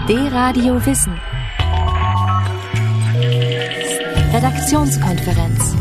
D-Radio Wissen. Redaktionskonferenz.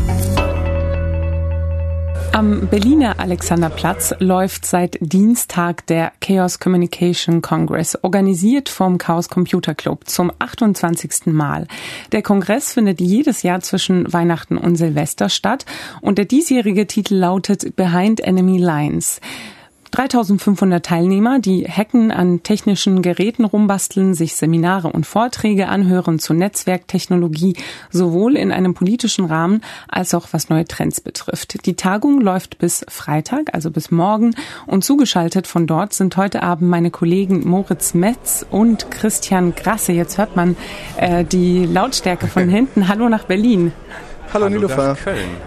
Am Berliner Alexanderplatz läuft seit Dienstag der Chaos Communication Congress, organisiert vom Chaos Computer Club zum 28. Mal. Der Kongress findet jedes Jahr zwischen Weihnachten und Silvester statt und der diesjährige Titel lautet Behind Enemy Lines. 3.500 Teilnehmer, die hacken, an technischen Geräten rumbasteln, sich Seminare und Vorträge anhören zu Netzwerktechnologie, sowohl in einem politischen Rahmen als auch was neue Trends betrifft. Die Tagung läuft bis Freitag, also bis morgen, und zugeschaltet von dort sind heute Abend meine Kollegen Moritz Metz und Christian Grasse. Jetzt hört man die Lautstärke von hinten. Hallo nach Berlin. Hallo Nilofer.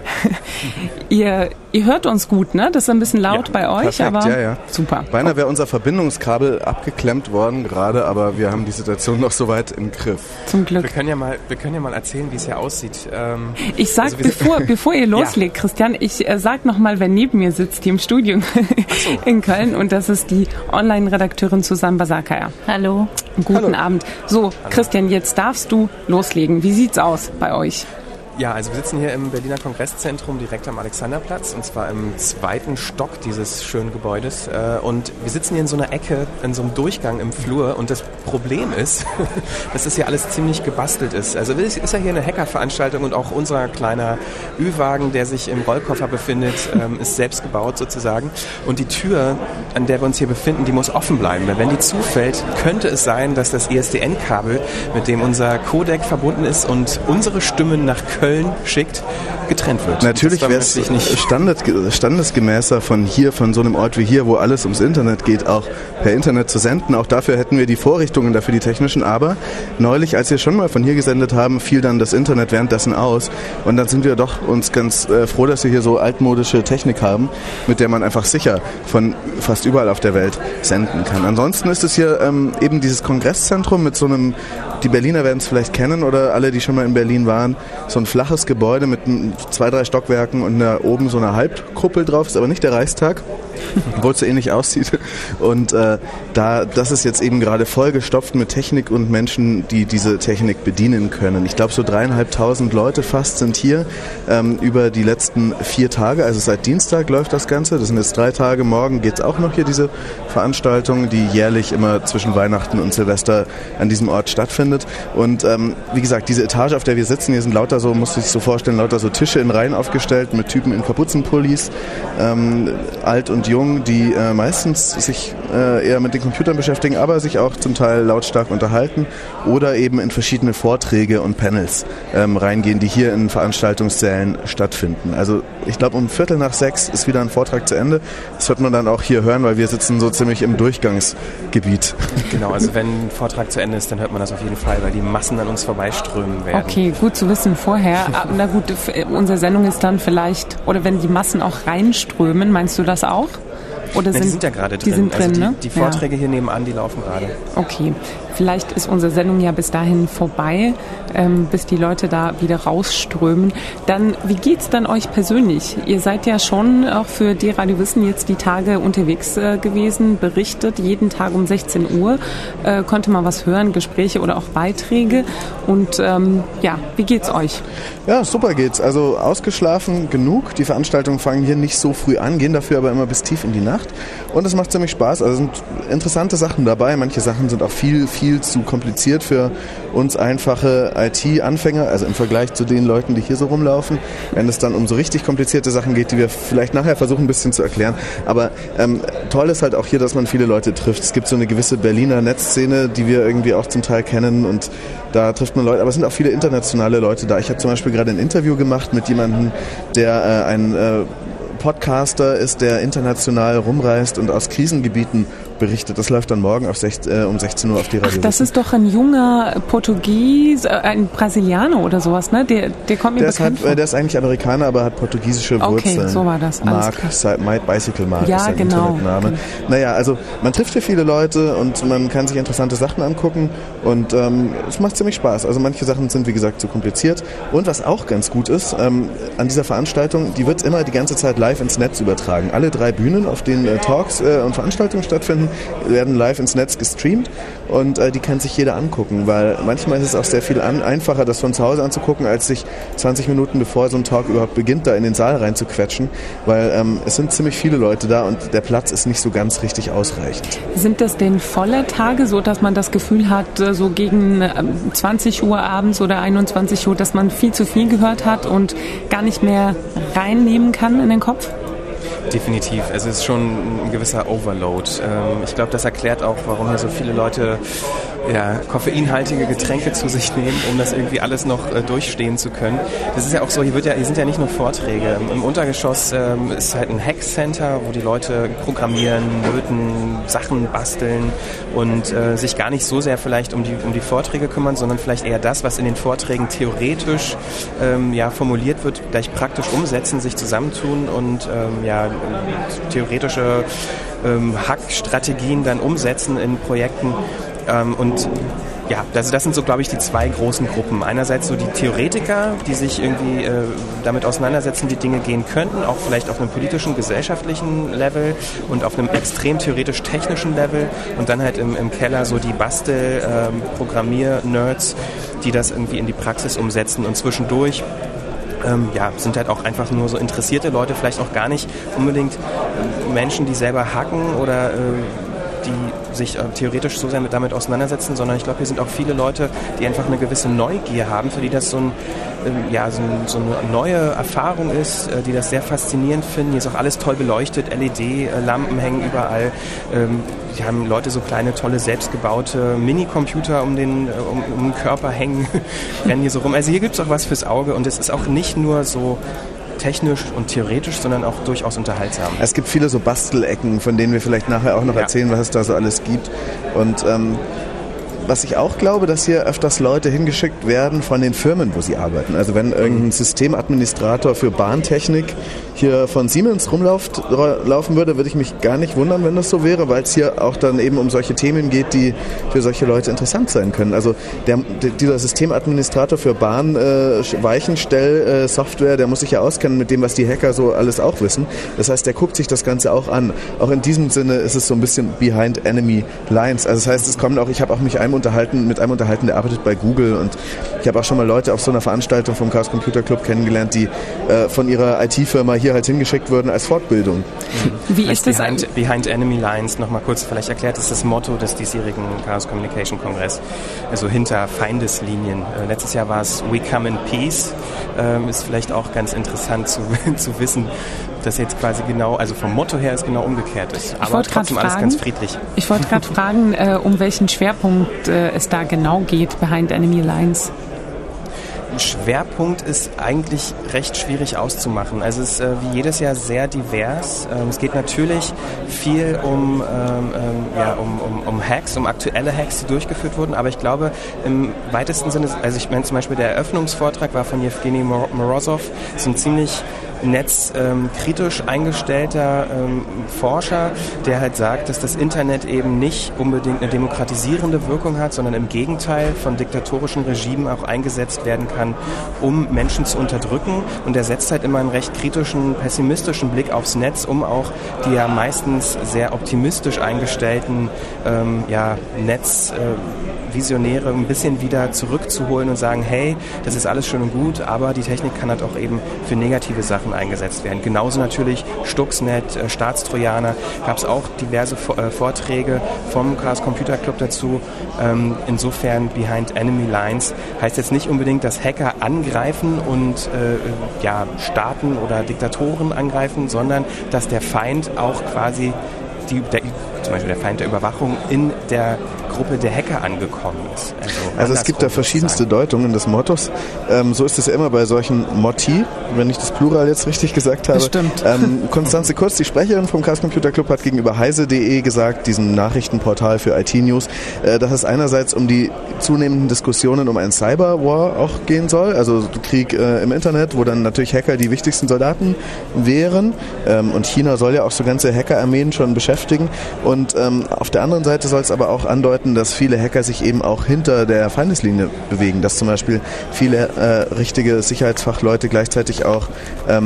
Ihr hört uns gut, ne? Das ist ein bisschen laut bei euch, perfekt, aber ja. Super. Beinahe wäre unser Verbindungskabel abgeklemmt worden gerade, aber wir haben die Situation noch soweit im Griff. Zum Glück. Wir können ja mal erzählen, wie es hier aussieht. Ich sag, bevor ihr loslegt, Christian, ich sag nochmal, wer neben mir sitzt, hier im Studio in Köln, und das ist die Online-Redakteurin Susanne Basakaya. Hallo. Guten Abend. So, Christian, jetzt darfst du loslegen. Wie sieht's aus bei euch? Ja, also wir sitzen hier im Berliner Kongresszentrum direkt am Alexanderplatz, und zwar im 2. Stock dieses schönen Gebäudes. Und wir sitzen hier in so einer Ecke, in so einem Durchgang im Flur, und das Problem ist, dass das hier alles ziemlich gebastelt ist. Also es ist ja hier eine Hackerveranstaltung, und auch unser kleiner Ü-Wagen, der sich im Rollkoffer befindet, ist selbst gebaut sozusagen. Und die Tür, an der wir uns hier befinden, die muss offen bleiben. Weil wenn die zufällt, könnte es sein, dass das ISDN-Kabel, mit dem unser Codec verbunden ist und unsere Stimmen nach Köln schickt, getrennt wird. Natürlich wäre es standesgemäßer von so einem Ort wie hier, wo alles ums Internet geht, auch per Internet zu senden. Auch dafür hätten wir die Vorrichtungen dafür, die technischen. Aber neulich, als wir schon mal von hier gesendet haben, fiel dann das Internet währenddessen aus. Und dann sind wir doch uns ganz froh, dass wir hier so altmodische Technik haben, mit der man einfach sicher von fast überall auf der Welt senden kann. Ansonsten ist es hier eben dieses Kongresszentrum mit so einem, die Berliner werden es vielleicht kennen oder alle, die schon mal in Berlin waren, so ein flaches Gebäude mit 2, 3 Stockwerken und oben so eine Halbkuppel drauf, ist aber nicht der Reichstag, obwohl es so ähnlich aussieht. Und das ist jetzt eben gerade vollgestopft mit Technik und Menschen, die diese Technik bedienen können. Ich glaube, so 3.500 Leute fast sind hier über die letzten 4 Tage, also seit Dienstag läuft das Ganze. Das sind jetzt 3 Tage, morgen geht es auch noch hier, diese Veranstaltung, die jährlich immer zwischen Weihnachten und Silvester an diesem Ort stattfindet. Und wie gesagt, diese Etage, auf der wir sitzen, hier sind lauter so, musst du dich so vorstellen, lauter so Tische in Reihen aufgestellt mit Typen in Kapuzenpullis, alt und jung, die meistens sich eher mit den Computern beschäftigen, aber sich auch zum Teil lautstark unterhalten oder eben in verschiedene Vorträge und Panels reingehen, die hier in Veranstaltungssälen stattfinden. Also ich glaube, um 5:45 ist wieder ein Vortrag zu Ende. Das wird man dann auch hier hören, weil wir sitzen so ziemlich im Durchgangsgebiet. Genau, also wenn ein Vortrag zu Ende ist, dann hört man das auf jeden Fall, weil die Massen an uns vorbeiströmen werden. Okay, gut zu wissen vorher. Na gut, unsere Sendung ist dann vielleicht, oder wenn die Massen auch reinströmen, meinst du das auch? Oder die sind ja gerade drin. Die sind drin, also ne? Die Vorträge hier nebenan, die laufen gerade. Okay, vielleicht ist unsere Sendung ja bis dahin vorbei, bis die Leute da wieder rausströmen. Dann, wie geht's dann euch persönlich? Ihr seid ja schon auch für D-Radio Wissen jetzt die Tage unterwegs gewesen, berichtet, jeden Tag um 16 Uhr. Konnte man was hören, Gespräche oder auch Beiträge. Und wie geht's euch? Ja, super geht's. Also ausgeschlafen genug. Die Veranstaltungen fangen hier nicht so früh an, gehen dafür aber immer bis tief in die Nacht. Und es macht ziemlich Spaß. Also sind interessante Sachen dabei. Manche Sachen sind auch viel zu kompliziert für uns einfache IT-Anfänger, also im Vergleich zu den Leuten, die hier so rumlaufen. Wenn es dann um so richtig komplizierte Sachen geht, die wir vielleicht nachher versuchen, ein bisschen zu erklären. Aber toll ist halt auch hier, dass man viele Leute trifft. Es gibt so eine gewisse Berliner Netzszene, die wir irgendwie auch zum Teil kennen, und da trifft man Leute. Aber es sind auch viele internationale Leute da. Ich habe zum Beispiel gerade ein Interview gemacht mit jemandem, der ein Podcaster ist, der international rumreist und aus Krisengebieten berichtet. Das läuft dann morgen um 16 Uhr auf die Radio. Ach, das ist doch ein junger Portugies, ein Brasilianer oder sowas, ne? Der kommt mir bekannt vor. Der ist eigentlich Amerikaner, aber hat portugiesische Wurzeln. Okay, so war das. Bicycle Mark ja, ist sein Internetname. Genau. Naja, also man trifft hier viele Leute und man kann sich interessante Sachen angucken und es macht ziemlich Spaß. Also manche Sachen sind, wie gesagt, zu kompliziert. Und was auch ganz gut ist, an dieser Veranstaltung, die wird immer die ganze Zeit live ins Netz übertragen. Alle 3 Bühnen, auf denen Talks und Veranstaltungen stattfinden, Nachrichten werden live ins Netz gestreamt und die kann sich jeder angucken, weil manchmal ist es auch sehr viel einfacher, das von zu Hause anzugucken, als sich 20 Minuten bevor so ein Talk überhaupt beginnt, da in den Saal reinzuquetschen, weil es sind ziemlich viele Leute da und der Platz ist nicht so ganz richtig ausreichend. Sind das denn volle Tage, so dass man das Gefühl hat, so gegen 20 Uhr abends oder 21 Uhr, dass man viel zu viel gehört hat und gar nicht mehr reinnehmen kann in den Kopf? Definitiv. Es ist schon ein gewisser Overload. Ich glaube, das erklärt auch, warum hier so viele Leute koffeinhaltige Getränke zu sich nehmen, um das irgendwie alles noch durchstehen zu können. Das ist ja auch so, hier sind ja nicht nur Vorträge. Im Untergeschoss ist halt ein Hack-Center, wo die Leute programmieren, löten, Sachen basteln und sich gar nicht so sehr vielleicht um die Vorträge kümmern, sondern vielleicht eher das, was in den Vorträgen theoretisch formuliert wird, gleich praktisch umsetzen, sich zusammentun und theoretische Hack-Strategien dann umsetzen in Projekten. Das sind so, glaube ich, die zwei großen Gruppen. Einerseits so die Theoretiker, die sich irgendwie damit auseinandersetzen, wie Dinge gehen könnten, auch vielleicht auf einem politischen, gesellschaftlichen Level und auf einem extrem theoretisch-technischen Level. Und dann halt im Keller so die Programmier-Nerds, die das irgendwie in die Praxis umsetzen und zwischendurch sind halt auch einfach nur so interessierte Leute, vielleicht auch gar nicht unbedingt Menschen, die selber hacken oder die sich theoretisch so sehr damit auseinandersetzen, sondern ich glaube, hier sind auch viele Leute, die einfach eine gewisse Neugier haben, für die das so eine neue Erfahrung ist, die das sehr faszinierend finden. Hier ist auch alles toll beleuchtet, LED-Lampen hängen überall. Die haben Leute so kleine, tolle, selbstgebaute Minicomputer um den Körper hängen, rennen hier so rum. Also hier gibt es auch was fürs Auge und es ist auch nicht nur so technisch und theoretisch, sondern auch durchaus unterhaltsam. Es gibt viele so Bastelecken, von denen wir vielleicht nachher auch noch erzählen, was es da so alles gibt. Und was ich auch glaube, dass hier öfters Leute hingeschickt werden von den Firmen, wo sie arbeiten. Also wenn irgendein Systemadministrator für Bahntechnik hier von Siemens rumlaufen würde, würde ich mich gar nicht wundern, wenn das so wäre, weil es hier auch dann eben um solche Themen geht, die für solche Leute interessant sein können. Also dieser Systemadministrator für Weichenstell-Software, der muss sich ja auskennen mit dem, was die Hacker so alles auch wissen. Das heißt, der guckt sich das Ganze auch an. Auch in diesem Sinne ist es so ein bisschen behind enemy lines. Also das heißt, ich habe auch mich mit einem unterhalten, der arbeitet bei Google und ich habe auch schon mal Leute auf so einer Veranstaltung vom Chaos Computer Club kennengelernt, die von ihrer IT-Firma hier halt hingeschickt wurden als Fortbildung. Wie ist das Behind Enemy Lines, nochmal kurz vielleicht erklärt, ist das Motto des diesjährigen Chaos Communication Kongress, also hinter Feindeslinien. Letztes Jahr war es We Come in Peace, ist vielleicht auch ganz interessant zu wissen, dass jetzt quasi genau, also vom Motto her ist genau umgekehrt ist, aber trotzdem alles ganz friedlich. Ich wollte gerade fragen, um welchen Schwerpunkt es da genau geht, Behind Enemy Lines. Schwerpunkt ist eigentlich recht schwierig auszumachen. Also es ist wie jedes Jahr sehr divers. Es geht natürlich viel um Hacks, um aktuelle Hacks, die durchgeführt wurden, aber ich glaube im weitesten Sinne, also ich meine zum Beispiel der Eröffnungsvortrag war von Evgeny Morozov, so ein ziemlich netzkritisch eingestellter Forscher, der halt sagt, dass das Internet eben nicht unbedingt eine demokratisierende Wirkung hat, sondern im Gegenteil von diktatorischen Regimen auch eingesetzt werden kann, um Menschen zu unterdrücken. Und er setzt halt immer einen recht kritischen, pessimistischen Blick aufs Netz, um auch die ja meistens sehr optimistisch eingestellten Netzvisionäre ein bisschen wieder zurückzuholen und sagen, hey, das ist alles schön und gut, aber die Technik kann halt auch eben für negative Sachen eingesetzt werden. Genauso natürlich Stuxnet, Staatstrojaner, gab es auch diverse Vorträge vom Chaos Computer Club dazu. Insofern Behind Enemy Lines heißt jetzt nicht unbedingt, dass Hacker angreifen und Staaten oder Diktatoren angreifen, sondern dass der Feind auch quasi zum Beispiel der Feind der Überwachung in der Gruppe der Hacker angekommen ist. Also es gibt da verschiedenste Deutungen des Mottos. So ist es ja immer bei solchen Motti, wenn ich das Plural jetzt richtig gesagt habe. Das stimmt. Konstanze Kurz, die Sprecherin vom Chaos Computer Club, hat gegenüber heise.de gesagt, diesem Nachrichtenportal für IT-News, dass es einerseits um die zunehmenden Diskussionen um einen Cyberwar auch gehen soll, also Krieg im Internet, wo dann natürlich Hacker die wichtigsten Soldaten wären. Und China soll ja auch so ganze Hackerarmeen schon beschäftigen. Und auf der anderen Seite soll es aber auch andeuten, dass viele Hacker sich eben auch hinter der Feindeslinie bewegen, dass zum Beispiel viele richtige Sicherheitsfachleute gleichzeitig auch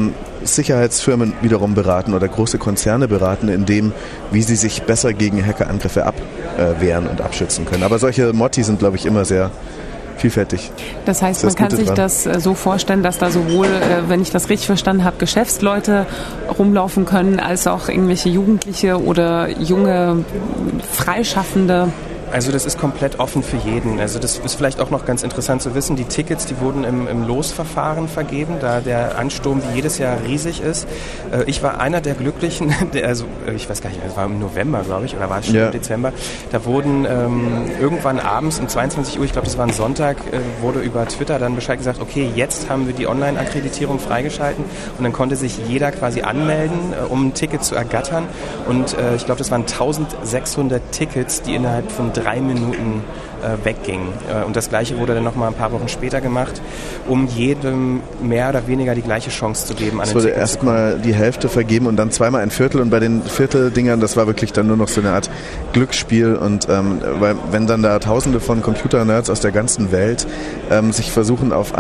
Sicherheitsfirmen wiederum beraten oder große Konzerne beraten, in dem, wie sie sich besser gegen Hackerangriffe abwehren und abschützen können. Aber solche Motti sind, glaube ich, immer sehr vielfältig. Das heißt, man kann sich das so vorstellen, dass da sowohl, wenn ich das richtig verstanden habe, Geschäftsleute rumlaufen können, als auch irgendwelche Jugendliche oder junge Freischaffende. Also das ist komplett offen für jeden. Also das ist vielleicht auch noch ganz interessant zu wissen. Die Tickets, die wurden im Losverfahren vergeben, da der Ansturm wie jedes Jahr riesig ist. Ich war einer der Glücklichen, ich weiß gar nicht, es war im November, glaube ich, oder war es schon im Dezember. Da wurden irgendwann abends um 22 Uhr, ich glaube, das war ein Sonntag, wurde über Twitter dann Bescheid gesagt, okay, jetzt haben wir die Online-Akkreditierung freigeschalten und dann konnte sich jeder quasi anmelden, um ein Ticket zu ergattern. Und ich glaube, das waren 1600 Tickets, die innerhalb von 3 Minuten wegging. Und das Gleiche wurde dann nochmal ein paar Wochen später gemacht, um jedem mehr oder weniger die gleiche Chance zu geben. Es wurde erstmal die Hälfte vergeben und dann zweimal ein Viertel und bei den Vierteldingern, das war wirklich dann nur noch so eine Art Glücksspiel und weil wenn dann da Tausende von Computernerds aus der ganzen Welt sich versuchen auf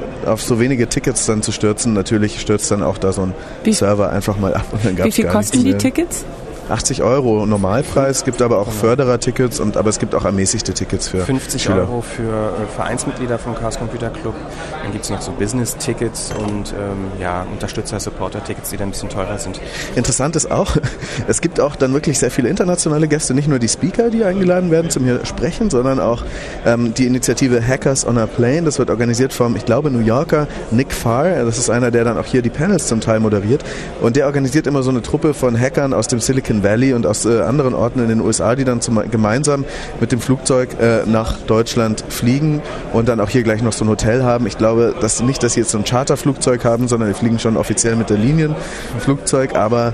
so wenige Tickets dann zu stürzen, natürlich stürzt dann auch da so ein Server einfach mal ab. Und dann gab's wie viel kosten die Tickets? 80 € Normalpreis, gibt aber auch Förderer-Tickets, aber es gibt auch ermäßigte Tickets für 50 Schüler. € für Vereinsmitglieder vom Chaos Computer Club. Dann gibt es noch so Business-Tickets und Unterstützer-Supporter-Tickets, die dann ein bisschen teurer sind. Interessant ist auch, es gibt auch dann wirklich sehr viele internationale Gäste, nicht nur die Speaker, die eingeladen werden zum hier sprechen, sondern auch die Initiative Hackers on a Plane. Das wird organisiert vom, ich glaube, New Yorker Nick Farr. Das ist einer, der dann auch hier die Panels zum Teil moderiert. Und der organisiert immer so eine Truppe von Hackern aus dem Silicon Valley und aus anderen Orten in den USA, die dann gemeinsam mit dem Flugzeug nach Deutschland fliegen und dann auch hier gleich noch so ein Hotel haben. Ich glaube, dass sie jetzt so ein Charterflugzeug haben, sondern die fliegen schon offiziell mit der Linienflugzeug, aber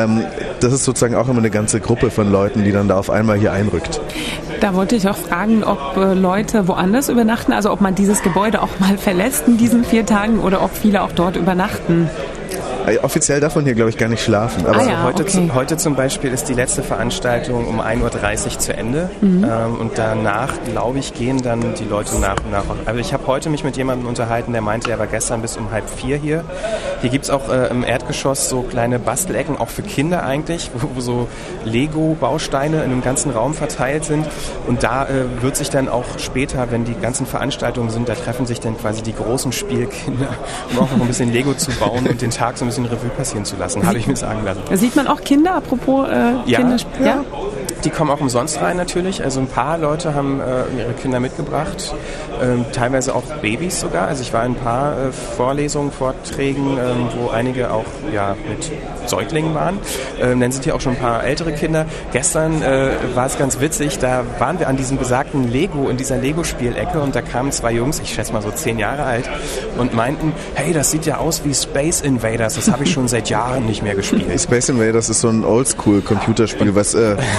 das ist sozusagen auch immer eine ganze Gruppe von Leuten, die dann da auf einmal hier einrückt. Da wollte ich auch fragen, ob Leute woanders übernachten, also ob man dieses Gebäude auch mal verlässt in diesen 4 Tagen oder ob viele auch dort übernachten. Offiziell darf man hier, glaube ich, gar nicht schlafen. Aber heute zum Beispiel ist die letzte Veranstaltung um 1.30 Uhr zu Ende. Und danach, glaube ich, gehen dann die Leute nach und nach. Also ich habe heute mich mit jemandem unterhalten, der meinte, er war gestern bis um 3:30 hier. Hier gibt es auch im Erdgeschoss so kleine Bastelecken, auch für Kinder eigentlich, wo so Lego-Bausteine in einem ganzen Raum verteilt sind. Und da wird sich dann auch später, wenn die ganzen Veranstaltungen sind, da treffen sich dann quasi die großen Spielkinder, um auch noch ein bisschen Lego zu bauen und den Tag so ein bisschen Revue passieren zu lassen, habe ich mir sagen lassen. Da sieht man auch Kinder, apropos Kinder? Ja. Die kommen auch umsonst rein natürlich. Also ein paar Leute haben ihre Kinder mitgebracht, teilweise auch Babys sogar. Also ich war in ein paar Vorlesungen, Vorträgen, wo einige auch mit Säuglingen waren. Dann sind hier auch schon ein paar ältere Kinder. Gestern war es ganz witzig, da waren wir an diesem besagten in dieser Lego-Spielecke und da kamen 2 Jungs, ich schätze mal so 10 Jahre alt, und meinten, hey, das sieht ja aus wie Space Invaders, das habe ich schon seit Jahren nicht mehr gespielt. Space Invaders ist so ein Oldschool-Computerspiel, was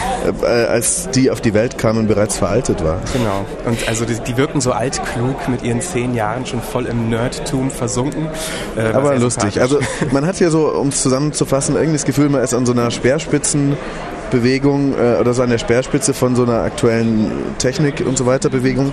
als die auf die Welt kamen, bereits veraltet war. Genau. Und also die wirken so altklug mit ihren 10 Jahren schon voll im Nerdtum versunken. Aber lustig. Also man hat hier so, um es zusammenzufassen, irgendwie das Gefühl, man ist an so einer Speerspitzenbewegung oder so an der Speerspitze von so einer aktuellen Technik und so weiter Bewegung.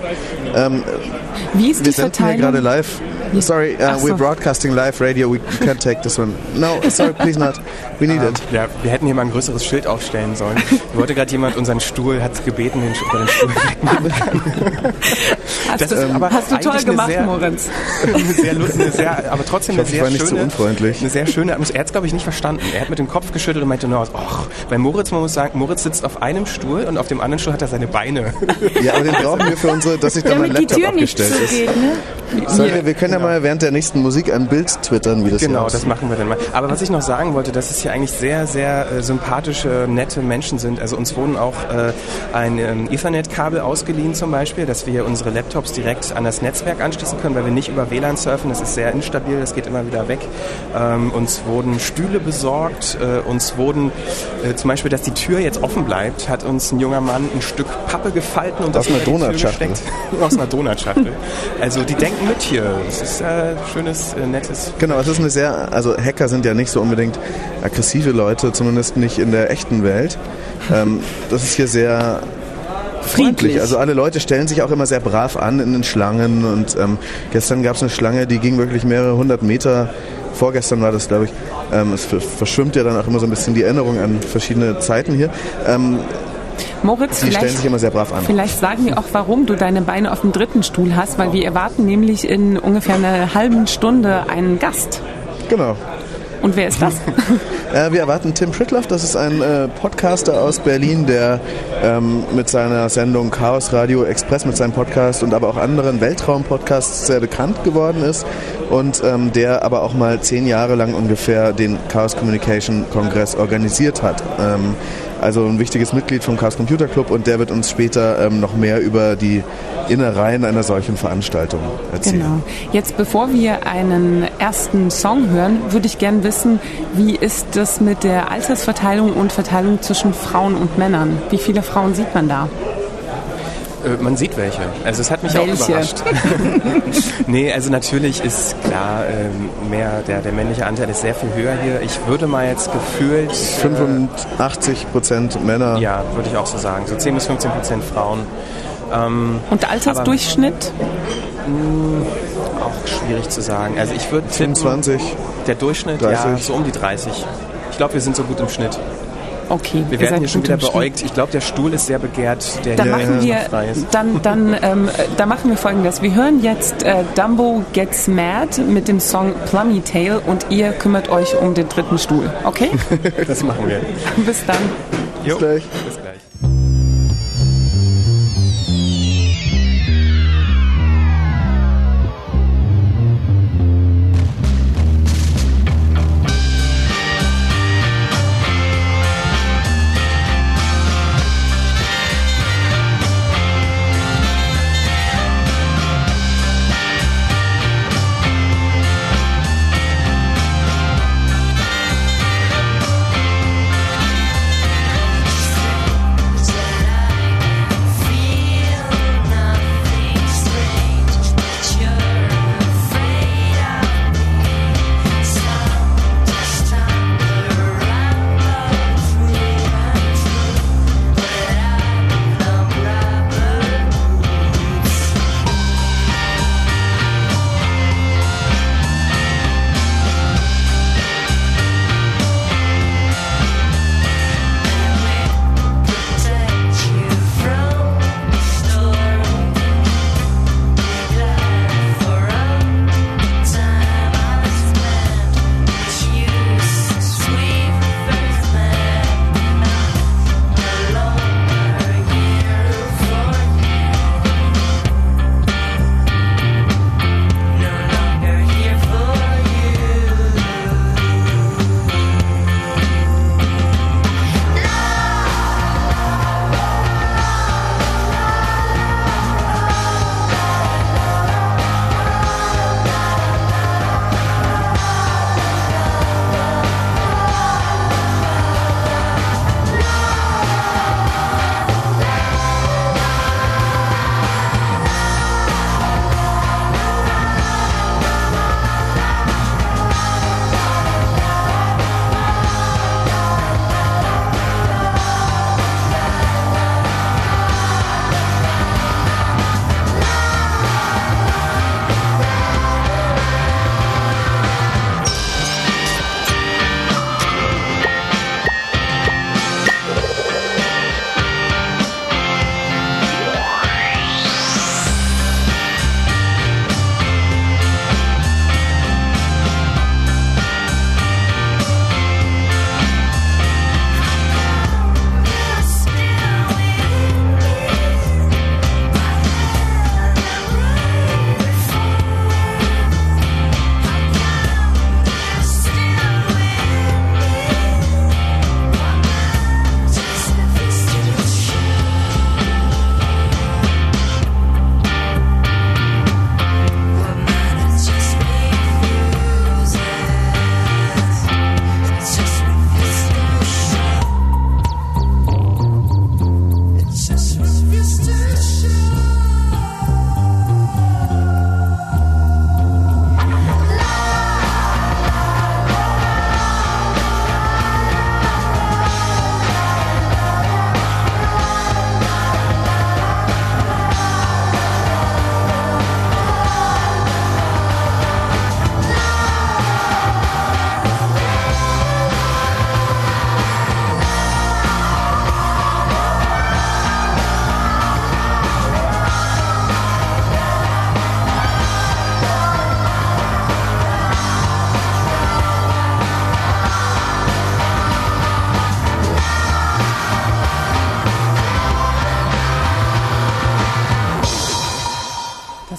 Wie ist die Wir senden hier gerade live. Sorry, we're broadcasting live radio. We can't take this one. No, sorry, please not. We need it. Ja, wir hätten hier mal ein größeres Schild aufstellen sollen. Wollte gerade jemand unseren Stuhl, hat gebeten, den Stuhl wegnehmen. Hast du toll gemacht, Moritz. Aber trotzdem eine sehr schöne. Eine sehr schöne Atmosphäre. Er hat es, glaube ich, nicht verstanden. Er hat mit dem Kopf geschüttelt und meinte nur, bei Moritz, man muss sagen, Moritz sitzt auf einem Stuhl und auf dem anderen Stuhl hat er seine Beine. Ja, aber den brauchen wir für unsere, dass sich da mein Laptop abgestellt ist. Sorry, wir können ja mal während der nächsten Musik ein Bild twittern, wie das Genau, das machen wir dann mal. Aber was ich noch sagen wollte, dass es hier eigentlich sehr, sehr sympathische, nette Menschen sind. Also uns wurden auch ein Ethernet-Kabel ausgeliehen zum Beispiel, dass wir unsere Laptops direkt an das Netzwerk anschließen können, weil wir nicht über WLAN surfen. Das ist sehr instabil, das geht immer wieder weg. Uns wurden Stühle besorgt. Uns wurden zum Beispiel, dass die Tür jetzt offen bleibt, hat uns ein junger Mann ein Stück Pappe gefalten und das in die Tür gesteckt. Aus einer Donutschachtel. Also die denken mit hier. Das ist schönes, nettes... Genau, es ist also Hacker sind ja nicht so unbedingt aggressive Leute, zumindest nicht in der echten Welt. Das ist hier sehr friedlich. Also alle Leute stellen sich auch immer sehr brav an in den Schlangen und gestern gab es eine Schlange, die ging wirklich mehrere 100 Meter vorgestern war das, glaube ich. Es verschwimmt ja dann auch immer so ein bisschen die Erinnerung an verschiedene Zeiten hier. Moritz, die stellen sich immer sehr brav an. Vielleicht sagen wir auch, warum du deine Beine auf dem dritten Stuhl hast, weil wir erwarten nämlich in ungefähr einer halben Stunde einen Gast. Genau. Und wer ist das? Wir erwarten Tim Pritloff, das ist ein Podcaster aus Berlin, der mit seiner Sendung Chaos Radio Express, mit seinem Podcast und aber auch anderen Weltraum-Podcasts sehr bekannt geworden ist und der aber auch mal 10 Jahre lang ungefähr den Chaos Communication Kongress organisiert hat. Also ein wichtiges Mitglied vom Chaos Computer Club und der wird uns später noch mehr über die Innereien einer solchen Veranstaltung erzählen. Genau. Jetzt, bevor wir einen ersten Song hören, würde ich gerne wissen, wie ist das mit der Altersverteilung und Verteilung zwischen Frauen und Männern? Wie viele Frauen sieht man da? Man sieht welche. Also es hat mich auch überrascht. Nee, also natürlich ist klar, mehr der männliche Anteil ist sehr viel höher hier. Ich würde mal jetzt gefühlt 85% Männer. Ja, würde ich auch so sagen. So 10 bis 15% Frauen. Und Altersdurchschnitt? Auch schwierig zu sagen. Also ich würde 25. Der Durchschnitt, 30. ja, so um die 30. Ich glaube, wir sind so gut im Schnitt. Okay, wir werden hier schon wieder beäugt. Ich glaube, der Stuhl ist sehr begehrt, der dann hier machen wir, frei ist. Dann machen wir Folgendes. Wir hören jetzt Dumbo Gets Mad mit dem Song Plummy Tail und ihr kümmert euch um den dritten Stuhl. Okay? Das machen wir. Bis dann. Bis gleich. Bis gleich.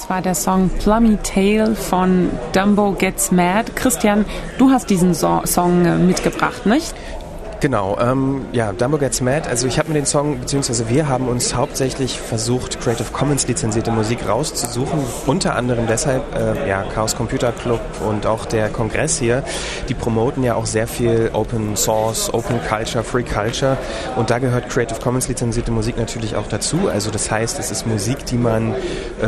Das war der Song Plummy Tale von Dumbo Gets Mad. Christian, du hast diesen Song mitgebracht, nicht? Genau, Dumbo Gets Mad. Also ich habe mir den Song, beziehungsweise wir haben uns hauptsächlich versucht, Creative Commons lizenzierte Musik rauszusuchen. Unter anderem deshalb, Chaos Computer Club und auch der Kongress hier, die promoten ja auch sehr viel Open Source, Open Culture, Free Culture. Und da gehört Creative Commons lizenzierte Musik natürlich auch dazu. Also das heißt, es ist Musik, die man,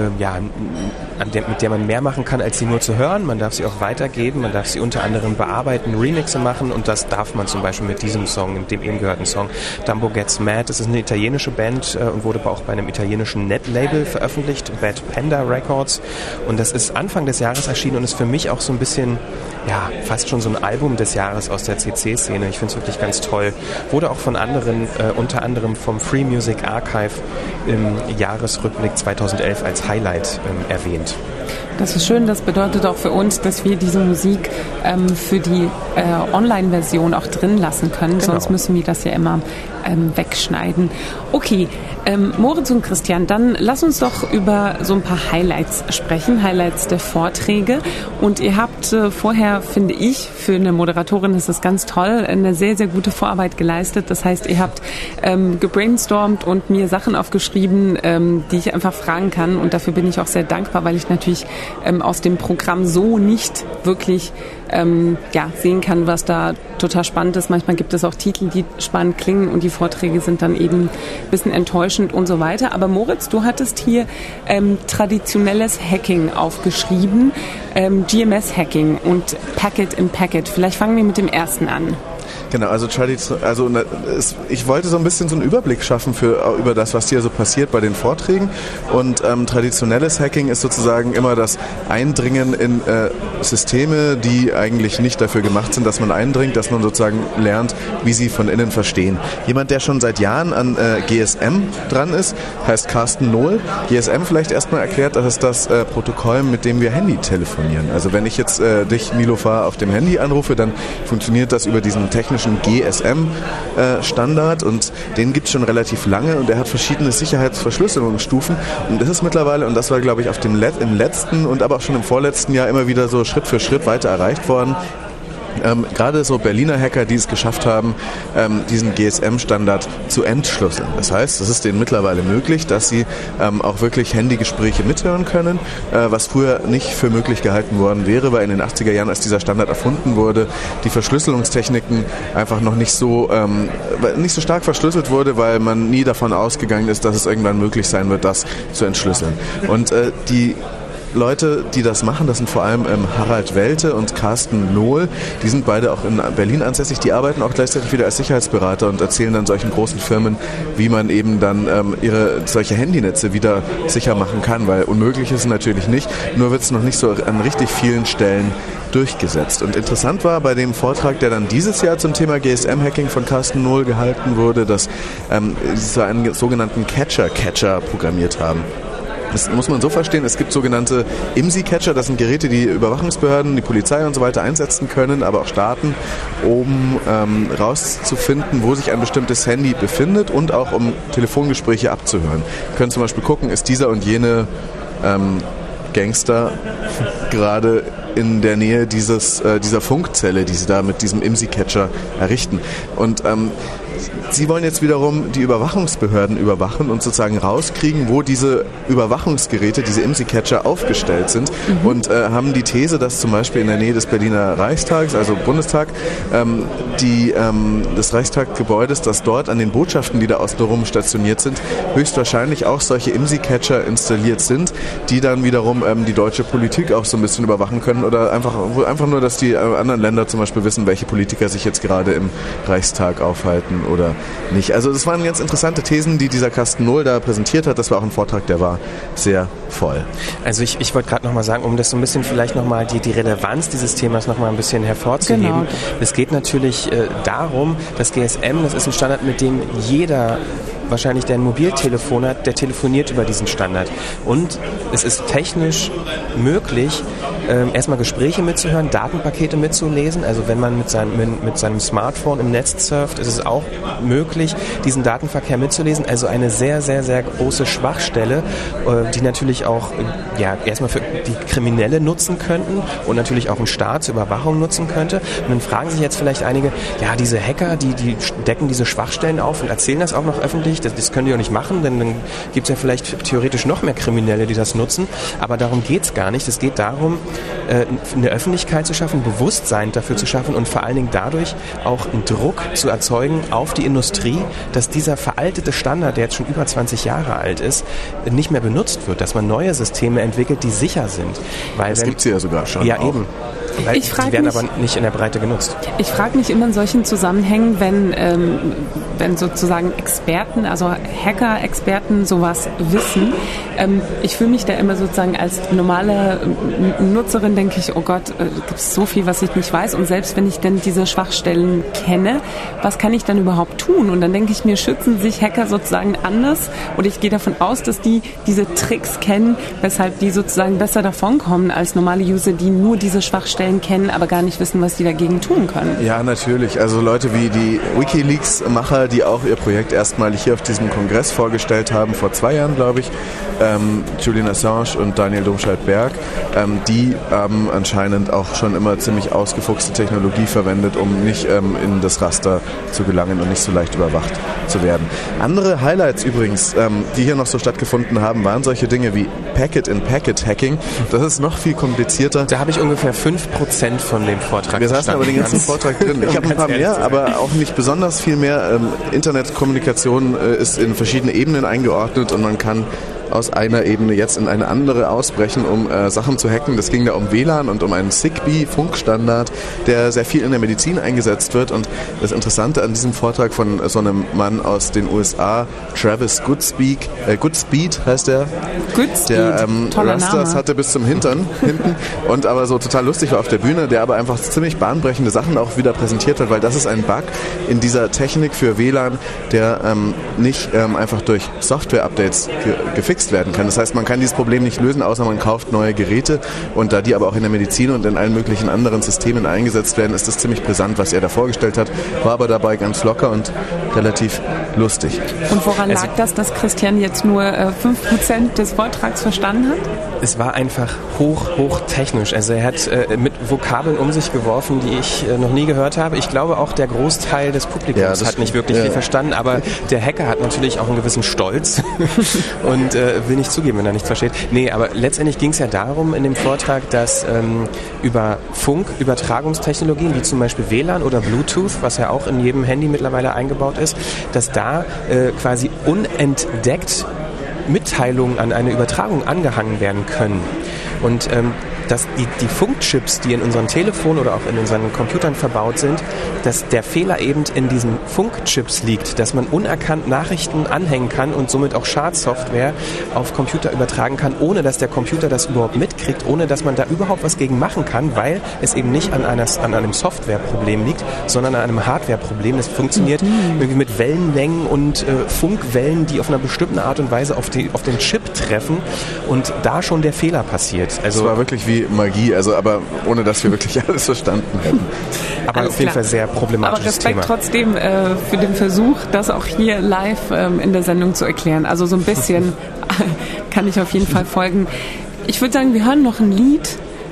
mit der man mehr machen kann, als sie nur zu hören. Man darf sie auch weitergeben, man darf sie unter anderem bearbeiten, Remixe machen und das darf man zum Beispiel mit diesem Song, dem eben gehörten Song Dumbo Gets Mad. Das ist eine italienische Band und wurde auch bei einem italienischen Net-Label veröffentlicht, Bad Panda Records. Und das ist Anfang des Jahres erschienen und ist für mich auch so ein bisschen, fast schon so ein Album des Jahres aus der CC-Szene. Ich finde es wirklich ganz toll. Wurde auch von anderen, unter anderem vom Free Music Archive im Jahresrückblick 2011 als Highlight erwähnt. Das ist schön, das bedeutet auch für uns, dass wir diese Musik für die Online-Version auch drin lassen können, genau. Sonst müssen wir das ja immer wegschneiden. Okay, Moritz und Christian, dann lass uns doch über so ein paar Highlights sprechen, Highlights der Vorträge. Und ihr habt vorher, finde ich, für eine Moderatorin ist das ganz toll, eine sehr, sehr gute Vorarbeit geleistet. Das heißt, ihr habt gebrainstormt und mir Sachen aufgeschrieben, die ich einfach fragen kann. Und dafür bin ich auch sehr dankbar, weil ich natürlich aus dem Programm so nicht wirklich sehen kann, was da total spannend ist. Manchmal gibt es auch Titel, die spannend klingen und die Vorträge sind dann eben ein bisschen enttäuschend und so weiter. Aber Moritz, du hattest hier traditionelles Hacking aufgeschrieben, GMS-Hacking und Packet in Packet. Vielleicht fangen wir mit dem ersten an. Genau, ich wollte so ein bisschen so einen Überblick schaffen über das, was hier so passiert bei den Vorträgen. Und traditionelles Hacking ist sozusagen immer das Eindringen in Systeme, die eigentlich nicht dafür gemacht sind, dass man eindringt, dass man sozusagen lernt, wie sie von innen verstehen. Jemand, der schon seit Jahren an GSM dran ist, heißt Carsten Nohl. GSM vielleicht erstmal erklärt, das ist das Protokoll, mit dem wir Handy telefonieren. Also wenn ich jetzt dich, Milofar, auf dem Handy anrufe, dann funktioniert das über diesen technischen GSM-Standard und den gibt es schon relativ lange und er hat verschiedene Sicherheitsverschlüsselungsstufen und das ist mittlerweile, und das war glaube ich im letzten und aber auch schon im vorletzten Jahr immer wieder so Schritt für Schritt weiter erreicht worden. Gerade so Berliner Hacker, die es geschafft haben, diesen GSM-Standard zu entschlüsseln. Das heißt, es ist denen mittlerweile möglich, dass sie auch wirklich Handygespräche mithören können, was früher nicht für möglich gehalten worden wäre, weil in den 80er Jahren, als dieser Standard erfunden wurde, die Verschlüsselungstechniken einfach noch nicht so stark verschlüsselt wurde, weil man nie davon ausgegangen ist, dass es irgendwann möglich sein wird, das zu entschlüsseln. Und die Leute, die das machen, das sind vor allem Harald Welte und Carsten Nohl. Die sind beide auch in Berlin ansässig. Die arbeiten auch gleichzeitig wieder als Sicherheitsberater und erzählen dann solchen großen Firmen, wie man eben dann solche Handynetze wieder sicher machen kann, weil unmöglich ist es natürlich nicht. Nur wird es noch nicht so an richtig vielen Stellen durchgesetzt. Und interessant war bei dem Vortrag, der dann dieses Jahr zum Thema GSM-Hacking von Carsten Nohl gehalten wurde, dass sie so einen sogenannten Catcher programmiert haben. Das muss man so verstehen, es gibt sogenannte IMSI-Catcher, das sind Geräte, die Überwachungsbehörden, die Polizei und so weiter einsetzen können, aber auch Staaten, um rauszufinden, wo sich ein bestimmtes Handy befindet und auch um Telefongespräche abzuhören. Wir können zum Beispiel gucken, ist dieser und jene Gangster gerade in der Nähe dieser Funkzelle, die sie da mit diesem IMSI-Catcher errichten. Und sie wollen jetzt wiederum die Überwachungsbehörden überwachen und sozusagen rauskriegen, wo diese Überwachungsgeräte, diese IMSI-Catcher aufgestellt sind und haben die These, dass zum Beispiel in der Nähe des Berliner Reichstags, also Bundestag, des Reichstagsgebäudes, dass dort an den Botschaften, die da außenrum stationiert sind, höchstwahrscheinlich auch solche IMSI-Catcher installiert sind, die dann wiederum die deutsche Politik auch so ein bisschen überwachen können oder einfach nur, dass die anderen Länder zum Beispiel wissen, welche Politiker sich jetzt gerade im Reichstag aufhalten oder nicht. Also das waren ganz interessante Thesen, die dieser Carsten Nohl da präsentiert hat. Das war auch ein Vortrag, der war sehr voll. Also ich wollte gerade nochmal sagen, um das so ein bisschen vielleicht nochmal die Relevanz dieses Themas nochmal ein bisschen hervorzuheben. Genau. Es geht natürlich darum, dass GSM, das ist ein Standard, mit dem jeder wahrscheinlich der ein Mobiltelefon hat, der telefoniert über diesen Standard. Und es ist technisch möglich, erstmal Gespräche mitzuhören, Datenpakete mitzulesen. Also wenn man mit seinem Smartphone im Netz surft, ist es auch möglich, diesen Datenverkehr mitzulesen. Also eine sehr, sehr, sehr große Schwachstelle, die natürlich auch erstmal für die Kriminelle nutzen könnten und natürlich auch ein Staat zur Überwachung nutzen könnte. Und dann fragen sich jetzt vielleicht einige, diese Hacker, die decken diese Schwachstellen auf und erzählen das auch noch öffentlich. Das können die auch nicht machen, denn dann gibt es ja vielleicht theoretisch noch mehr Kriminelle, die das nutzen. Aber darum geht es gar nicht. Es geht darum, eine Öffentlichkeit zu schaffen, Bewusstsein dafür zu schaffen und vor allen Dingen dadurch auch einen Druck zu erzeugen auf die Industrie, dass dieser veraltete Standard, der jetzt schon über 20 Jahre alt ist, nicht mehr benutzt wird, dass man neue Systeme entwickelt, die sicher sind. Weil das gibt es ja sogar schon. Ja, auch. Eben. Weil die werden aber nicht in der Breite genutzt. Ich frage mich immer in solchen Zusammenhängen, wenn sozusagen Experten, also Hacker-Experten sowas wissen. Ich fühle mich da immer sozusagen als normale Nutzerin, denke ich, oh Gott, gibt es so viel, was ich nicht weiß. Und selbst wenn ich denn diese Schwachstellen kenne, was kann ich dann überhaupt tun? Und dann denke ich mir, schützen sich Hacker sozusagen anders? Oder ich gehe davon aus, dass die diese Tricks kennen, weshalb die sozusagen besser davonkommen als normale User, die nur diese Schwachstellen kennen, aber gar nicht wissen, was die dagegen tun können. Ja, natürlich. Also Leute wie die WikiLeaks-Macher, die auch ihr Projekt erstmalig hier auf diesem Kongress vorgestellt haben, vor 2 Jahren, glaube ich, Julian Assange und Daniel Domscheit-Berg, die haben anscheinend auch schon immer ziemlich ausgefuchste Technologie verwendet, um nicht in das Raster zu gelangen und nicht so leicht überwacht zu werden. Andere Highlights übrigens, die hier noch so stattgefunden haben, waren solche Dinge wie Packet-in-Packet-Hacking. Das ist noch viel komplizierter. Da habe ich ungefähr 5% von dem Vortrag. Wir saßen aber den ganzen Vortrag drin. Ich habe ein paar mehr, aber auch nicht besonders viel mehr. Internetkommunikation ist in verschiedene Ebenen eingeordnet und man kann aus einer Ebene jetzt in eine andere ausbrechen, um Sachen zu hacken. Das ging da um WLAN und um einen Zigbee-Funkstandard, der sehr viel in der Medizin eingesetzt wird. Und das Interessante an diesem Vortrag von so einem Mann aus den USA, Travis Goodspeed heißt der. Goodspeed, der toller Rastas Name. hatte bis zum Hintern hinten und aber so total lustig war auf der Bühne, der aber einfach ziemlich bahnbrechende Sachen auch wieder präsentiert hat, weil das ist ein Bug in dieser Technik für WLAN, der nicht einfach durch Software-Updates gefixt werden kann. Das heißt, man kann dieses Problem nicht lösen, außer man kauft neue Geräte und da die aber auch in der Medizin und in allen möglichen anderen Systemen eingesetzt werden, ist das ziemlich brisant, was er da vorgestellt hat, war aber dabei ganz locker und relativ lustig. Und woran lag das, dass Christian jetzt nur 5% des Vortrags verstanden hat? Es war einfach hoch technisch. Also er hat mit Vokabeln um sich geworfen, die ich noch nie gehört habe. Ich glaube auch der Großteil des Publikums hat nicht wirklich viel verstanden, aber der Hacker hat natürlich auch einen gewissen Stolz und will nicht zugeben, wenn er nichts versteht. Nee, aber letztendlich ging es ja darum in dem Vortrag, dass über Funkübertragungstechnologien, wie zum Beispiel WLAN oder Bluetooth, was ja auch in jedem Handy mittlerweile eingebaut ist, dass da quasi unentdeckt Mitteilungen an eine Übertragung angehangen werden können. Und dass die Funkchips, die in unseren Telefonen oder auch in unseren Computern verbaut sind, dass der Fehler eben in diesen Funkchips liegt, dass man unerkannt Nachrichten anhängen kann und somit auch Schadsoftware auf Computer übertragen kann, ohne dass der Computer das überhaupt mitkriegt, ohne dass man da überhaupt was gegen machen kann, weil es eben nicht an einem Softwareproblem liegt, sondern an einem Hardwareproblem. Das funktioniert irgendwie mit Wellenlängen und Funkwellen, die auf einer bestimmten Art und Weise auf den Chip treffen und da schon der Fehler passiert. Also es war wirklich wie Magie, aber ohne dass wir wirklich alles verstanden hätten. Aber Alles auf jeden klar. Fall sehr problematisches Aber Respekt Thema. trotzdem für den Versuch, das auch hier live in der Sendung zu erklären. Also so ein bisschen kann ich auf jeden Fall folgen. Ich würde sagen, wir hören noch ein Lied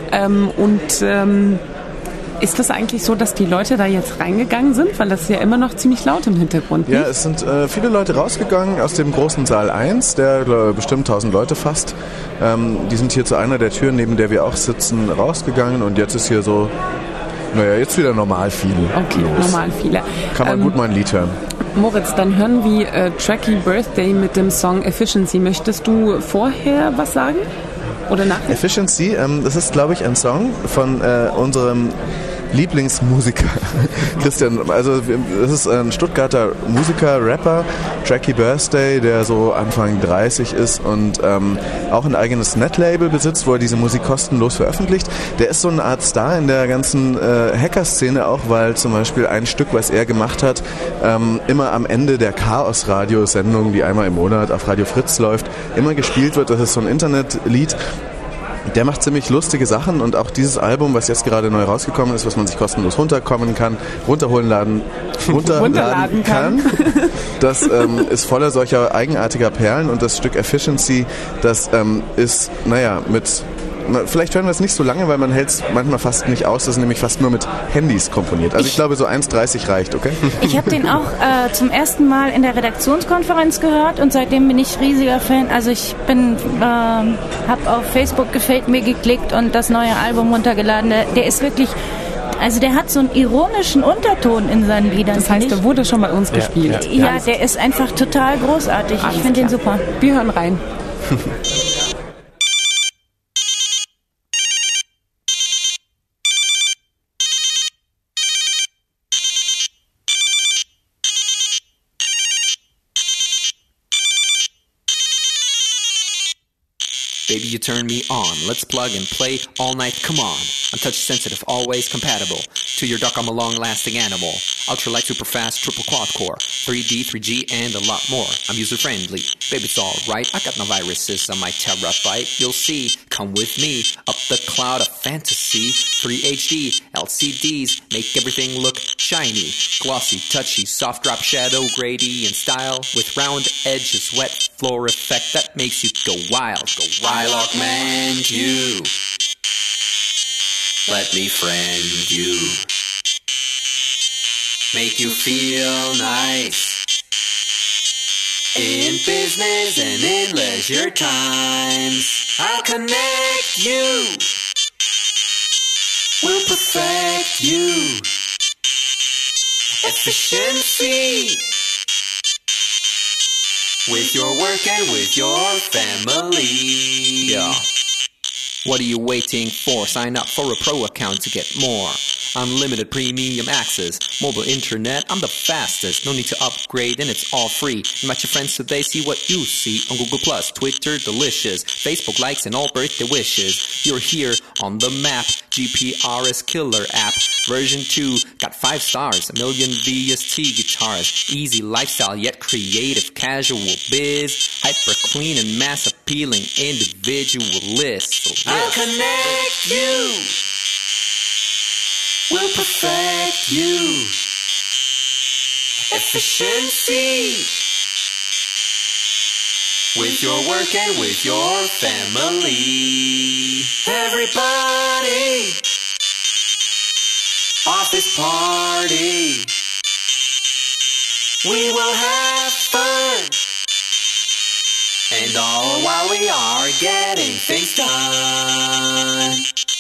ist das eigentlich so, dass die Leute da jetzt reingegangen sind? Weil das ist ja immer noch ziemlich laut im Hintergrund. Ja, nicht? es sind viele Leute rausgegangen aus dem großen Saal 1, der bestimmt 1000 Leute fasst. Die sind hier zu einer der Türen, neben der wir auch sitzen, rausgegangen und jetzt ist hier so, jetzt wieder normal viele. Okay, los. normal viele. Kann man gut mal ein Lied hören. Moritz, dann hören wir Tracky Birthday mit dem Song Efficiency. Möchtest du vorher was sagen? Oder nachher? Efficiency, das ist, glaube ich, ein Song von unserem Lieblingsmusiker. Christian, also das ist ein Stuttgarter Musiker, Rapper, Tracky Birthday, der so Anfang 30 ist und auch ein eigenes Netlabel besitzt, wo er diese Musik kostenlos veröffentlicht. Der ist so eine Art Star in der ganzen Hacker-Szene auch, weil zum Beispiel ein Stück, was er gemacht hat, immer am Ende der Chaos-Radio-Sendung, die einmal im Monat auf Radio Fritz läuft, immer gespielt wird. Das ist so ein Internetlied. Der macht ziemlich lustige Sachen und auch dieses Album, was jetzt gerade neu rausgekommen ist, was man sich kostenlos runterladen kann, das ist voller solcher eigenartiger Perlen und das Stück Efficiency, das ist, vielleicht hören wir es nicht so lange, weil man hält es manchmal fast nicht aus. Das ist nämlich fast nur mit Handys komponiert. Also ich glaube, so 1,30 reicht, okay? Ich habe den auch zum ersten Mal in der Redaktionskonferenz gehört und seitdem bin ich riesiger Fan. Also ich habe auf Facebook Gefällt mir geklickt und das neue Album runtergeladen. Der ist wirklich... Also der hat so einen ironischen Unterton in seinen Liedern. Das heißt, der wurde schon bei uns gespielt. Ja, der ist einfach total großartig. Ich finde den super. Wir hören rein. Baby, you turn me on. Let's plug and play all night. Come on. I'm touch sensitive, always compatible. To your dark, I'm a long-lasting animal. Ultralight, super fast, triple quad core. 3D, 3G, and a lot more. I'm user-friendly. Baby, it's alright. I got no viruses on my terabyte. You'll see. Come with me. Up the cloud of fantasy. 3 HD, LCDs. Make everything look shiny. Glossy, touchy, soft drop shadow, gradient style. With round edges, wet floor effect that makes you go wild. Go wild. I augment you. Let me friend you. Make you feel nice. In business and in leisure times. I'll connect you. We'll perfect you. Efficiency. With your work and with your family. Yeah. What are you waiting for? Sign up for a pro account to get more. Unlimited premium access. Mobile internet, I'm the fastest. No need to upgrade and it's all free. Invite your friends so they see what you see. On Google+, Twitter, delicious. Facebook likes and all birthday wishes. You're here on the map. GPRS killer app. Version 2, got 5 stars. 1 million VST guitars. Easy lifestyle yet creative. Casual biz. Hyper clean and mass appealing. Individualist. I'll connect you. We'll perfect you. Efficiency. With your work and with your family. Everybody. Office party. We will have fun. And all while we are getting things done.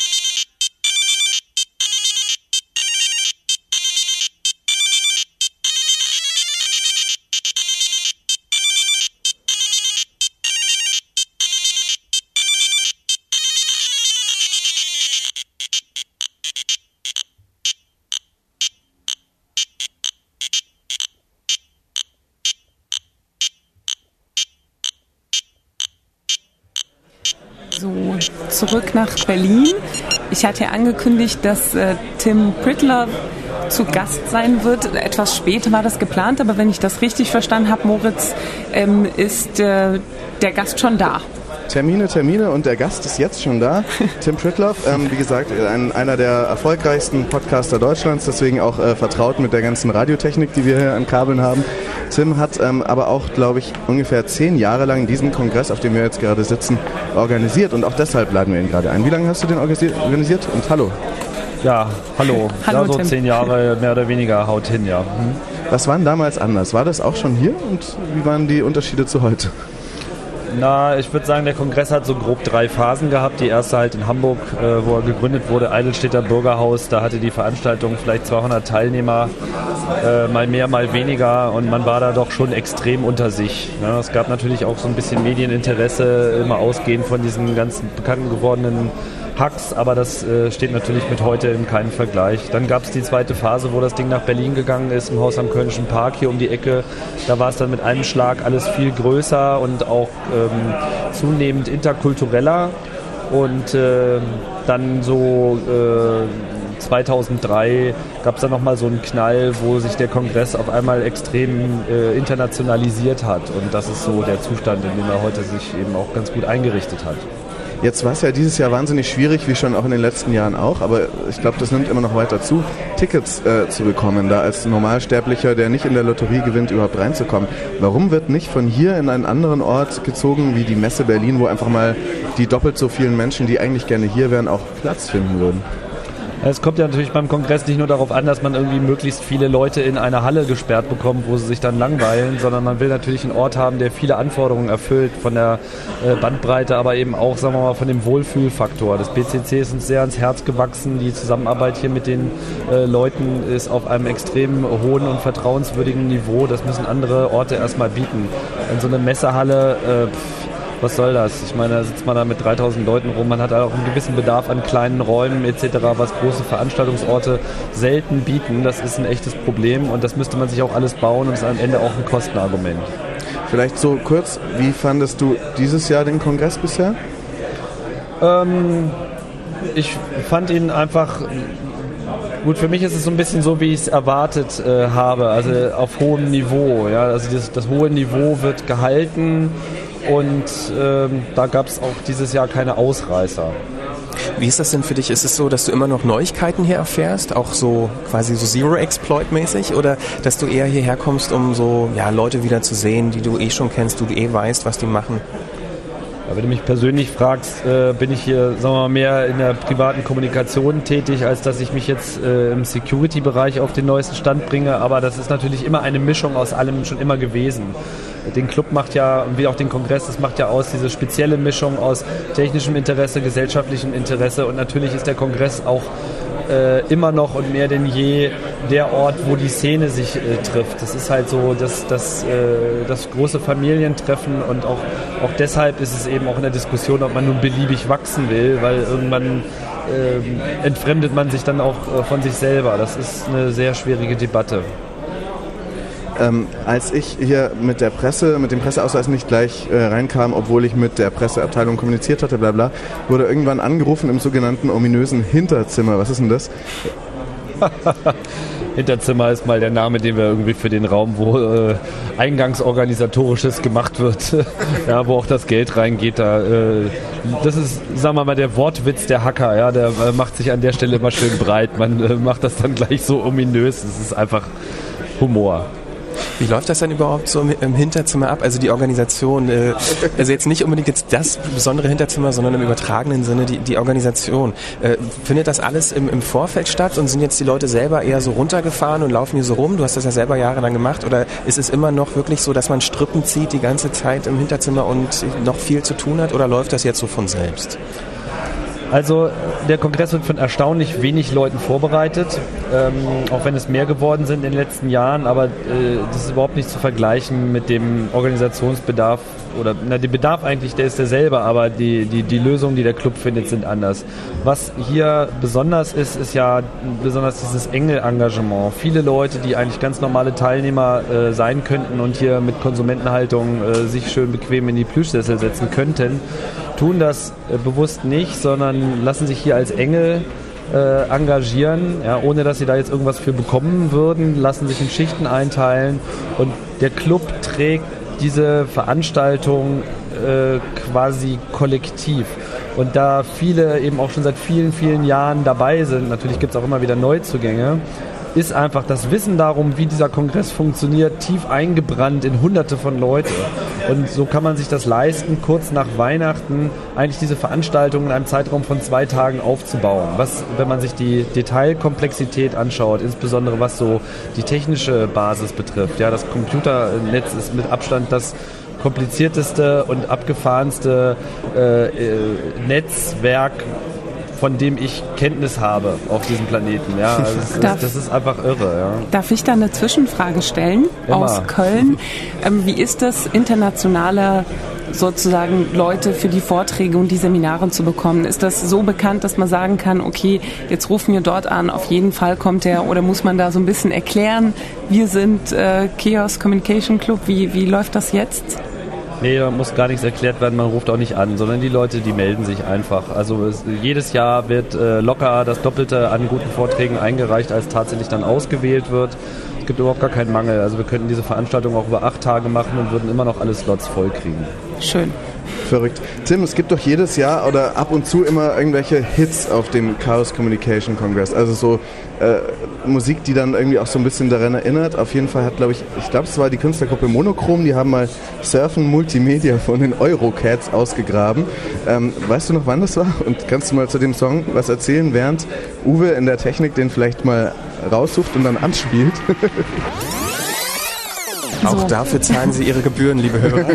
So, zurück nach Berlin. Ich hatte ja angekündigt, dass Tim Pritlove zu Gast sein wird. Etwas später war das geplant, aber wenn ich das richtig verstanden habe, Moritz, ist der Gast schon da. Termine und der Gast ist jetzt schon da. Tim Pritlove, wie gesagt, einer der erfolgreichsten Podcaster Deutschlands, deswegen auch vertraut mit der ganzen Radiotechnik, die wir hier an Kabeln haben. Tim hat aber auch, glaube ich, ungefähr 10 Jahre lang diesen Kongress, auf dem wir jetzt gerade sitzen, organisiert und auch deshalb laden wir ihn gerade ein. Wie lange hast du den organisiert? Und hallo. Ja, hallo. Hallo, ja, so Tim. 10 Jahre mehr oder weniger haut hin, ja. Was war denn damals anders? War das auch schon hier und wie waren die Unterschiede zu heute? Na, ich würde sagen, der Kongress hat so grob 3 Phasen gehabt. Die erste halt in Hamburg, wo er gegründet wurde, Eidelstädter Bürgerhaus. Da hatte die Veranstaltung vielleicht 200 Teilnehmer, mal mehr, mal weniger. Und man war da doch schon extrem unter sich. Ja, es gab natürlich auch so ein bisschen Medieninteresse, immer ausgehend von diesen ganzen bekannt gewordenen Hacks, aber das steht natürlich mit heute in keinem Vergleich. Dann gab es die zweite Phase, wo das Ding nach Berlin gegangen ist, im Haus am Kölnischen Park hier um die Ecke. Da war es dann mit einem Schlag alles viel größer und auch zunehmend interkultureller. Und dann so 2003 gab es dann nochmal so einen Knall, wo sich der Kongress auf einmal extrem internationalisiert hat. Und das ist so der Zustand, in dem er heute sich eben auch ganz gut eingerichtet hat. Jetzt war es ja dieses Jahr wahnsinnig schwierig, wie schon auch in den letzten Jahren auch, aber ich glaube, das nimmt immer noch weiter zu, Tickets zu bekommen, da als Normalsterblicher, der nicht in der Lotterie gewinnt, überhaupt reinzukommen. Warum wird nicht von hier in einen anderen Ort gezogen, wie die Messe Berlin, wo einfach mal die doppelt so vielen Menschen, die eigentlich gerne hier wären, auch Platz finden würden? Es kommt ja natürlich beim Kongress nicht nur darauf an, dass man irgendwie möglichst viele Leute in eine Halle gesperrt bekommt, wo sie sich dann langweilen, sondern man will natürlich einen Ort haben, der viele Anforderungen erfüllt, von der Bandbreite, aber eben auch, sagen wir mal, von dem Wohlfühlfaktor. Das BCC ist uns sehr ans Herz gewachsen. Die Zusammenarbeit hier mit den Leuten ist auf einem extrem hohen und vertrauenswürdigen Niveau. Das müssen andere Orte erstmal bieten. In so einer Messehalle, was soll das? Ich meine, da sitzt man da mit 3000 Leuten rum, man hat auch einen gewissen Bedarf an kleinen Räumen etc., was große Veranstaltungsorte selten bieten. Das ist ein echtes Problem und das müsste man sich auch alles bauen und ist am Ende auch ein Kostenargument. Vielleicht so kurz, wie fandest du dieses Jahr den Kongress bisher? Ich fand ihn einfach... Gut, für mich ist es so ein bisschen so, wie ich es erwartet habe, also auf hohem Niveau. Ja? Also das hohe Niveau wird gehalten. Und da gab es auch dieses Jahr keine Ausreißer. Wie ist das denn für dich? Ist es so, dass du immer noch Neuigkeiten hier erfährst, auch so quasi so Zero-Exploit-mäßig? Oder dass du eher hierher kommst, um so Leute wieder zu sehen, die du schon kennst, du weißt, was die machen? Ja, wenn du mich persönlich fragst, bin ich hier, sagen wir mal, mehr in der privaten Kommunikation tätig, als dass ich mich jetzt im Security-Bereich auf den neuesten Stand bringe. Aber das ist natürlich immer eine Mischung aus allem schon immer gewesen. Den Club macht ja, wie auch den Kongress, das macht ja aus, diese spezielle Mischung aus technischem Interesse, gesellschaftlichem Interesse. Und natürlich ist der Kongress auch immer noch und mehr denn je der Ort, wo die Szene sich trifft. Das ist halt so das große Familientreffen und auch deshalb ist es eben auch in der Diskussion, ob man nun beliebig wachsen will, weil irgendwann entfremdet man sich dann auch von sich selber. Das ist eine sehr schwierige Debatte. Als ich hier mit dem Presseausweis nicht gleich reinkam, obwohl ich mit der Presseabteilung kommuniziert hatte, bla bla, wurde irgendwann angerufen im sogenannten ominösen Hinterzimmer. Was ist denn das? Hinterzimmer ist mal der Name, den wir irgendwie für den Raum, wo Eingangsorganisatorisches gemacht wird, ja, wo auch das Geld reingeht. Das ist, sagen wir mal, der Wortwitz der Hacker. Ja, der macht sich an der Stelle immer schön breit. Man macht das dann gleich so ominös. Es ist einfach Humor. Wie läuft das dann überhaupt so im Hinterzimmer ab? Also die Organisation, also jetzt nicht unbedingt jetzt das besondere Hinterzimmer, sondern im übertragenen Sinne die Organisation. Findet das alles im Vorfeld statt und sind jetzt die Leute selber eher so runtergefahren und laufen hier so rum? Du hast das ja selber jahrelang gemacht. Oder ist es immer noch wirklich so, dass man Strippen zieht die ganze Zeit im Hinterzimmer und noch viel zu tun hat? Oder läuft das jetzt so von selbst? Also der Kongress wird von erstaunlich wenig Leuten vorbereitet, auch wenn es mehr geworden sind in den letzten Jahren, aber das ist überhaupt nicht zu vergleichen mit dem Organisationsbedarf oder der Bedarf eigentlich, der ist derselbe, aber die Lösungen, die der Club findet, sind anders. Was hier besonders ist ja besonders dieses enge Engagement. Viele Leute, die eigentlich ganz normale Teilnehmer sein könnten und hier mit Konsumentenhaltung sich schön bequem in die Plüschsessel setzen könnten, tun das bewusst nicht, sondern lassen sich hier als Engel engagieren, ja, ohne dass sie da jetzt irgendwas für bekommen würden, lassen sich in Schichten einteilen und der Club trägt diese Veranstaltung quasi kollektiv. Und da viele eben auch schon seit vielen, vielen Jahren dabei sind, natürlich gibt es auch immer wieder Neuzugänge, ist einfach das Wissen darum, wie dieser Kongress funktioniert, tief eingebrannt in Hunderte von Leuten. Und so kann man sich das leisten, kurz nach Weihnachten eigentlich diese Veranstaltung in einem Zeitraum von 2 Tagen aufzubauen. Was, wenn man sich die Detailkomplexität anschaut, insbesondere was so die technische Basis betrifft. Ja, das Computernetz ist mit Abstand das komplizierteste und abgefahrenste Netzwerk, von dem ich Kenntnis habe auf diesem Planeten. Ja, das ist einfach irre. Ja. Darf ich da eine Zwischenfrage stellen aus Köln? Wie ist das internationale sozusagen Leute für die Vorträge und die Seminare zu bekommen? Ist das so bekannt, dass man sagen kann, okay, jetzt rufen wir dort an, auf jeden Fall kommt er, oder muss man da so ein bisschen erklären, wir sind Chaos Communication Club, wie läuft das jetzt? Nee, da muss gar nichts erklärt werden, man ruft auch nicht an, sondern die Leute, die melden sich einfach. Also jedes Jahr wird locker das Doppelte an guten Vorträgen eingereicht, als tatsächlich dann ausgewählt wird. Es gibt überhaupt gar keinen Mangel. Also wir könnten diese Veranstaltung auch über 8 Tage machen und würden immer noch alle Slots voll kriegen. Schön. Verrückt. Tim, es gibt doch jedes Jahr oder ab und zu immer irgendwelche Hits auf dem Chaos Communication Congress. Also so Musik, die dann irgendwie auch so ein bisschen daran erinnert. Auf jeden Fall hat, glaube ich es war die Künstlergruppe Monochrom, die haben mal Surfen Multimedia von den Eurocats ausgegraben. Weißt du noch, wann das war? Und kannst du mal zu dem Song was erzählen, während Uwe in der Technik den vielleicht mal raussucht und dann anspielt? Auch dafür zahlen Sie Ihre Gebühren, liebe Hörer.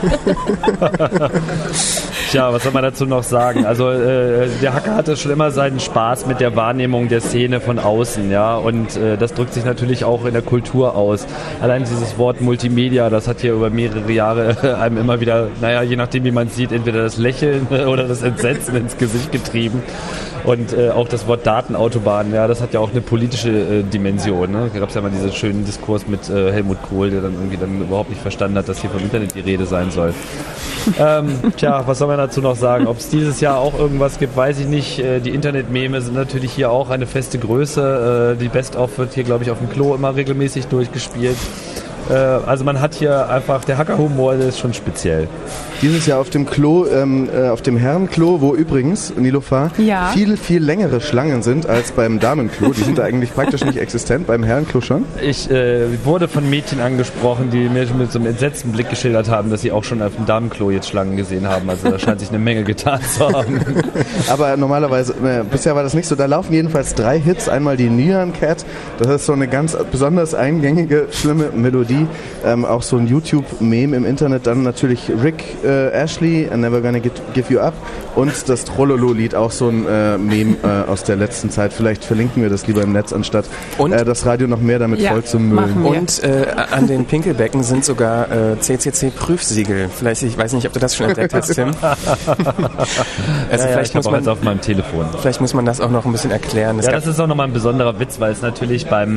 Tja, was soll man dazu noch sagen? Also der Hacker hatte schon immer seinen Spaß mit der Wahrnehmung der Szene von außen, ja, und das drückt sich natürlich auch in der Kultur aus. Allein dieses Wort Multimedia, das hat hier über mehrere Jahre einem immer wieder, je nachdem wie man es sieht, entweder das Lächeln oder das Entsetzen ins Gesicht getrieben. Und auch das Wort Datenautobahn, ja, das hat ja auch eine politische Dimension. Ne? Da gab es ja mal diesen schönen Diskurs mit Helmut Kohl, der dann irgendwie überhaupt nicht verstanden hat, dass hier vom Internet die Rede sein soll. Was soll man dazu noch sagen? Ob es dieses Jahr auch irgendwas gibt, weiß ich nicht. Die Internet-Meme sind natürlich hier auch eine feste Größe. Die Best-of wird hier, glaube ich, auf dem Klo immer regelmäßig durchgespielt. Also man hat hier einfach, der Hacker-Humor, der ist schon speziell. Dieses Jahr auf dem Klo, auf dem Herrenklo, wo übrigens, Nilofar, viel, viel längere Schlangen sind als beim Damenklo. Die sind da eigentlich praktisch nicht existent, beim Herrenklo schon. Ich wurde von Mädchen angesprochen, die mir mit so einem entsetzten Blick geschildert haben, dass sie auch schon auf dem Damenklo jetzt Schlangen gesehen haben. Also da scheint sich eine Menge getan zu haben. Aber normalerweise, bisher war das nicht so. Da laufen jedenfalls 3 Hits. Einmal die Nyan Cat, das ist so eine ganz besonders eingängige, schlimme Melodie. Auch so ein YouTube-Meme im Internet. Dann natürlich Rick Ashley, I'm Never Gonna Give You Up, und das Trollolo-Lied, auch so ein Meme aus der letzten Zeit. Vielleicht verlinken wir das lieber im Netz, anstatt das Radio noch mehr damit voll zu müllen. Und an den Pinkelbecken sind sogar CCC-Prüfsiegel. Vielleicht, ich weiß nicht, ob du das schon entdeckt hast, Tim. Also vielleicht muss man jetzt auf meinem Telefon. Vielleicht muss man das auch noch ein bisschen erklären. Das ist auch nochmal ein besonderer Witz, weil es natürlich beim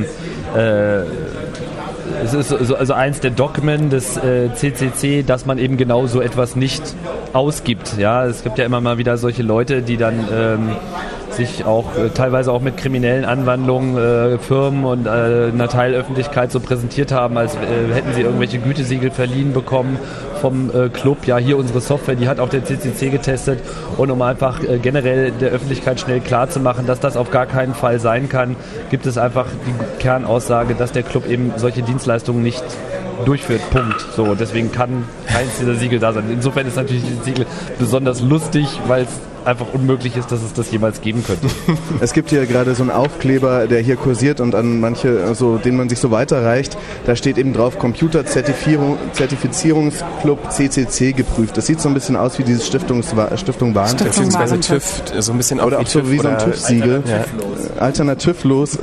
es ist also eins der Dogmen des CCC, dass man eben genau so etwas nicht ausgibt. Ja, es gibt ja immer mal wieder solche Leute, die dann sich auch teilweise auch mit kriminellen Anwandlungen Firmen und einer Teilöffentlichkeit so präsentiert haben, als hätten sie irgendwelche Gütesiegel verliehen bekommen vom Club. Ja, hier unsere Software, die hat auch der CCC getestet, und um einfach generell der Öffentlichkeit schnell klarzumachen, dass das auf gar keinen Fall sein kann, gibt es einfach die Kernaussage, dass der Club eben solche Dienstleistungen nicht durchführt. Punkt. So, deswegen kann keins dieser Siegel da sein. Insofern ist natürlich dieses Siegel besonders lustig, weil es einfach unmöglich ist, dass es das jemals geben könnte. Es gibt hier gerade so einen Aufkleber, der hier kursiert und an manche, also den man sich so weiterreicht, da steht eben drauf Computerzertifizierungsclub CCC geprüft. Das sieht so ein bisschen aus wie dieses Stiftung Warentest. Beziehungsweise TÜV, so ein bisschen oder auch so wie so ein TÜV-Siegel. Alternativlos.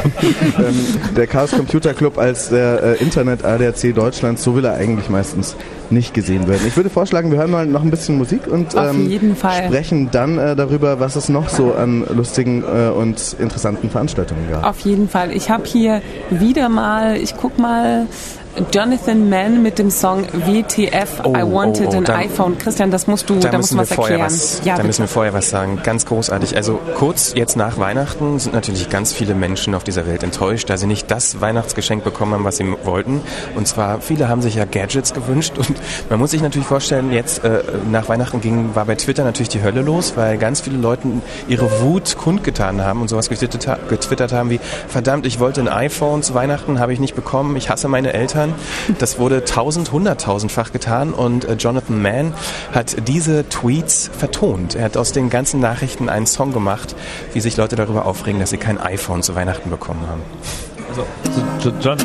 Der Chaos Computer Club als der Internet-ADAC Deutschlands, so will er eigentlich meistens nicht gesehen werden. Ich würde vorschlagen, wir hören mal noch ein bisschen Musik und sprechen dann darüber, was es noch so an lustigen und interessanten Veranstaltungen gab. Auf jeden Fall. Ich habe hier wieder mal, ich guck mal, Jonathan Mann mit dem Song WTF, I Wanted an iPhone. Christian, da musst du was erklären. Da müssen wir vorher was sagen. Ganz großartig. Also kurz jetzt nach Weihnachten sind natürlich ganz viele Menschen auf dieser Welt enttäuscht, da sie nicht das Weihnachtsgeschenk bekommen haben, was sie wollten. Und zwar, viele haben sich ja Gadgets gewünscht, und man muss sich natürlich vorstellen, jetzt nach Weihnachten war bei Twitter natürlich die Hölle los, weil ganz viele Leute ihre Wut kundgetan haben und sowas getwittert haben wie: verdammt, ich wollte ein iPhone zu Weihnachten, habe ich nicht bekommen, ich hasse meine Eltern. Das wurde 100.000-fach getan, und Jonathan Mann hat diese Tweets vertont. Er hat aus den ganzen Nachrichten einen Song gemacht, wie sich Leute darüber aufregen, dass sie kein iPhone zu Weihnachten bekommen haben. Also, John...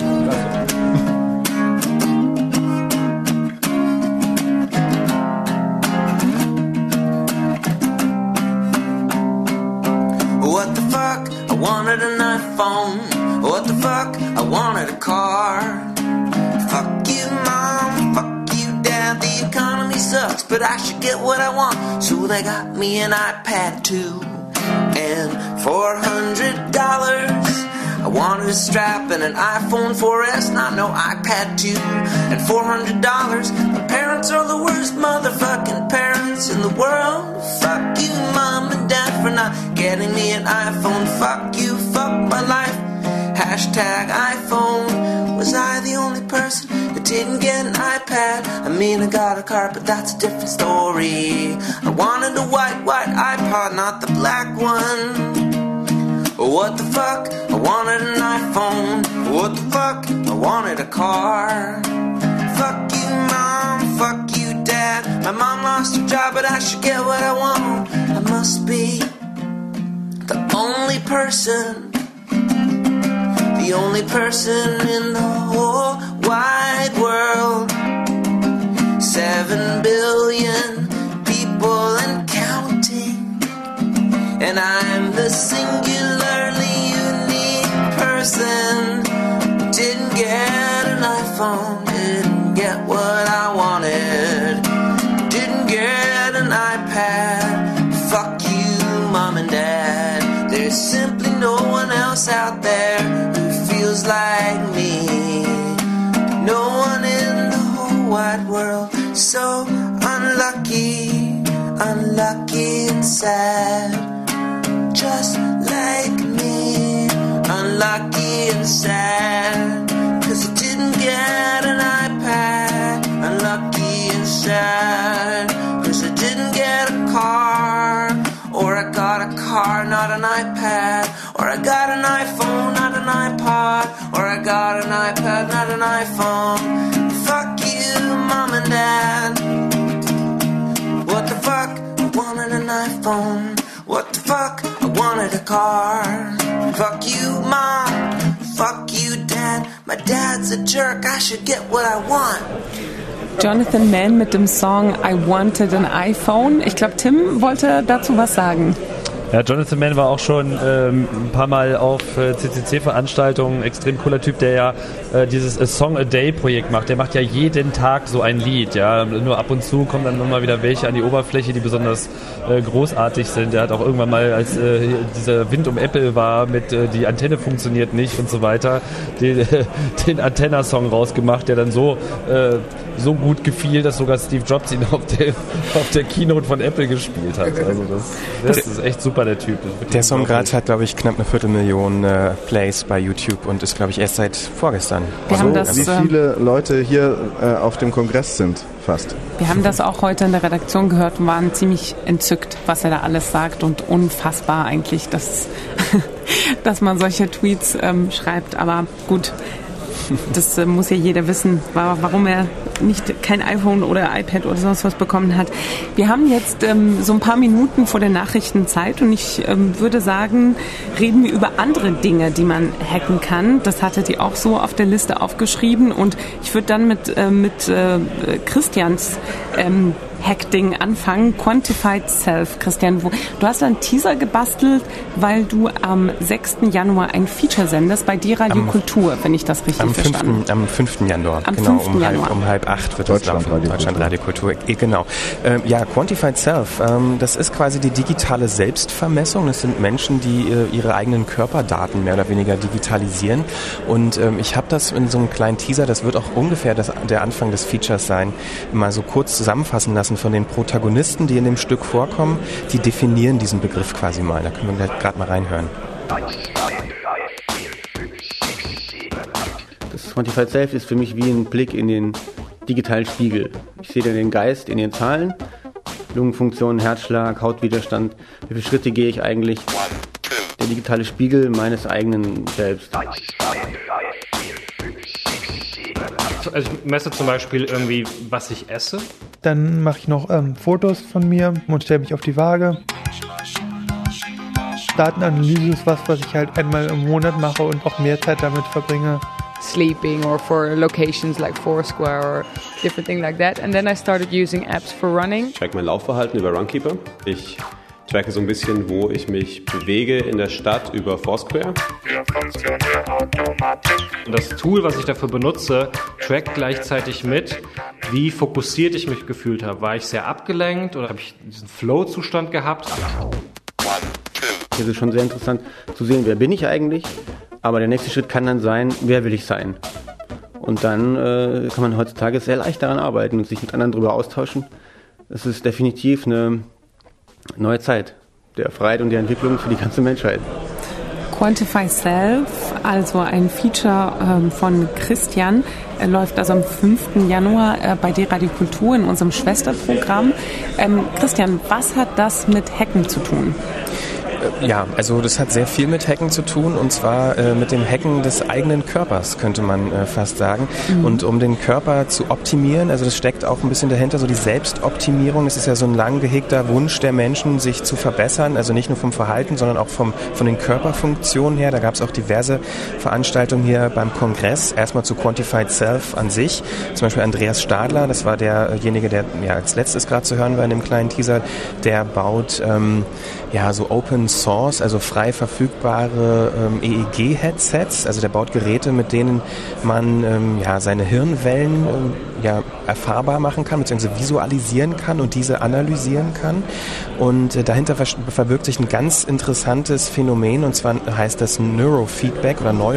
What the fuck? I wanted an iPhone. What the fuck? I wanted a car. Fuck you, mom. Fuck you, dad. The economy's sucks, but I should get what I want. So they got me an iPad 2. And $400, I wanted a strap and an iPhone 4S, not no iPad 2. And $400, my parents are the worst motherfucking parents in the world. Fuck you, mom and dad, for not getting me an iPhone. Fuck you, fuck my life. Hashtag iPhone. Was I the only person that didn't get an iPad? I mean, I got a car, but that's a different story. I wanted a white iPod, not the black one. What the fuck? I wanted an iPhone. What the fuck? I wanted a car. Fuck you, mom. Fuck you, dad. My mom lost her job, but I should get what I want. I must be the only person in the whole wide world. 7 billion people and counting. And I'm the singularly unique person. Didn't get an iPhone, didn't get what I wanted. Didn't get an iPad. Fuck you, mom and dad. There's simply no one else out there who feels like me. No one in the whole wide world. So unlucky, unlucky and sad. Just like me, unlucky and sad. 'Cause I didn't get an iPad. Unlucky and sad. 'Cause I didn't get a car. Or I got a car, not an iPad. Or I got an iPhone, not an iPod. Or I got an iPad, not an iPhone. Fuck you, mom and dad. What the fuck? I wanted an iPhone. What the fuck? I wanted a car. Fuck you, mom. Fuck you, dad. My dad's a jerk. I should get what I want. Jonathan Mann mit dem Song I Wanted an iPhone. Ich glaube, Tim wollte dazu was sagen. Ja, Jonathan Mann war auch schon ein paar Mal auf CCC-Veranstaltungen, extrem cooler Typ, der ja dieses A Song a Day Projekt macht. Der macht ja jeden Tag so ein Lied, ja. Nur ab und zu kommen dann nochmal wieder welche an die Oberfläche, die besonders großartig sind. Der hat auch irgendwann mal, als dieser Wind um Apple war, mit die Antenne funktioniert nicht und so weiter, den Antenna-Song rausgemacht, der dann so gut gefiel, dass sogar Steve Jobs ihn auf der Keynote von Apple gespielt hat. Also das ist echt super, der Typ. Der Song gerade hat, glaube ich, knapp 250.000 Plays bei YouTube und ist, glaube ich, erst seit vorgestern. Wie viele Leute hier auf dem Kongress sind, fast. Wir haben das auch heute in der Redaktion gehört und waren ziemlich entzückt, was er da alles sagt, und unfassbar eigentlich, dass man solche Tweets schreibt. Aber gut, das muss ja jeder wissen, warum er nicht kein iPhone oder iPad oder sonst was bekommen hat. Wir haben jetzt so ein paar Minuten vor der Nachrichtenzeit und ich würde sagen, reden wir über andere Dinge, die man hacken kann. Das hattet ihr auch so auf der Liste aufgeschrieben und ich würde dann mit Christians Hack-Ding anfangen. Quantified Self. Christian, du hast einen Teaser gebastelt, weil du am 6. Januar ein Feature sendest bei dir Radio Kultur, wenn ich das richtig verstanden habe. Am 5. Januar. Am genau, 5. Januar. Um halb 8 wird das laufen. Deutschland Radio Kultur. Genau. Ja, Quantified Self, das ist quasi die digitale Selbstvermessung. Das sind Menschen, die ihre eigenen Körperdaten mehr oder weniger digitalisieren. Und ich habe das in so einem kleinen Teaser, das wird auch ungefähr der Anfang des Features sein, mal so kurz zusammenfassen lassen von den Protagonisten, die in dem Stück vorkommen. Die definieren diesen Begriff quasi mal. Da können wir gerade mal reinhören. Das Quantified Self ist für mich wie ein Blick in den digitalen Spiegel. Ich sehe dann den Geist in den Zahlen, Lungenfunktion, Herzschlag, Hautwiderstand. Wie viele Schritte gehe ich eigentlich? Der digitale Spiegel meines eigenen Selbst. Also ich messe zum Beispiel irgendwie, was ich esse. Dann mache ich noch Fotos von mir und stelle mich auf die Waage. Datenanalyse ist was ich halt einmal im Monat mache und auch mehr Zeit damit verbringe. Sleeping or for locations like Foursquare or different thing like that. And then I started using apps for running. Ich check mein Laufverhalten über Runkeeper. Ich tracke so ein bisschen, wo ich mich bewege in der Stadt über Foursquare. Das Tool, was ich dafür benutze, trackt gleichzeitig mit, wie fokussiert ich mich gefühlt habe. War ich sehr abgelenkt oder habe ich diesen Flow-Zustand gehabt? Es ist schon sehr interessant zu sehen, wer bin ich eigentlich, aber der nächste Schritt kann dann sein, wer will ich sein. Und dann kann man heutzutage sehr leicht daran arbeiten und sich mit anderen darüber austauschen. Es ist definitiv eine neue Zeit der Freiheit und der Entwicklung für die ganze Menschheit. Quantify Self, also ein Feature von Christian, läuft also am 5. Januar bei D-Radio Kultur in unserem Schwesterprogramm. Christian, was hat das mit Hacken zu tun? Ja, also das hat sehr viel mit Hacken zu tun, und zwar mit dem Hacken des eigenen Körpers, könnte man fast sagen. Und um den Körper zu optimieren, also das steckt auch ein bisschen dahinter, so die Selbstoptimierung. Das ist ja so ein lang gehegter Wunsch der Menschen, sich zu verbessern, also nicht nur vom Verhalten, sondern auch von den Körperfunktionen her. Da gab es auch diverse Veranstaltungen hier beim Kongress, erstmal zu Quantified Self an sich. Zum Beispiel Andreas Stadler, das war derjenige, der ja als letztes gerade zu hören war in dem kleinen Teaser, der baut so Open Source, also frei verfügbare EEG-Headsets. Also der baut Geräte, mit denen man seine Hirnwellen erfahrbar machen kann, beziehungsweise visualisieren kann und diese analysieren kann. Und dahinter verbirgt sich ein ganz interessantes Phänomen, und zwar heißt das Neurofeedback.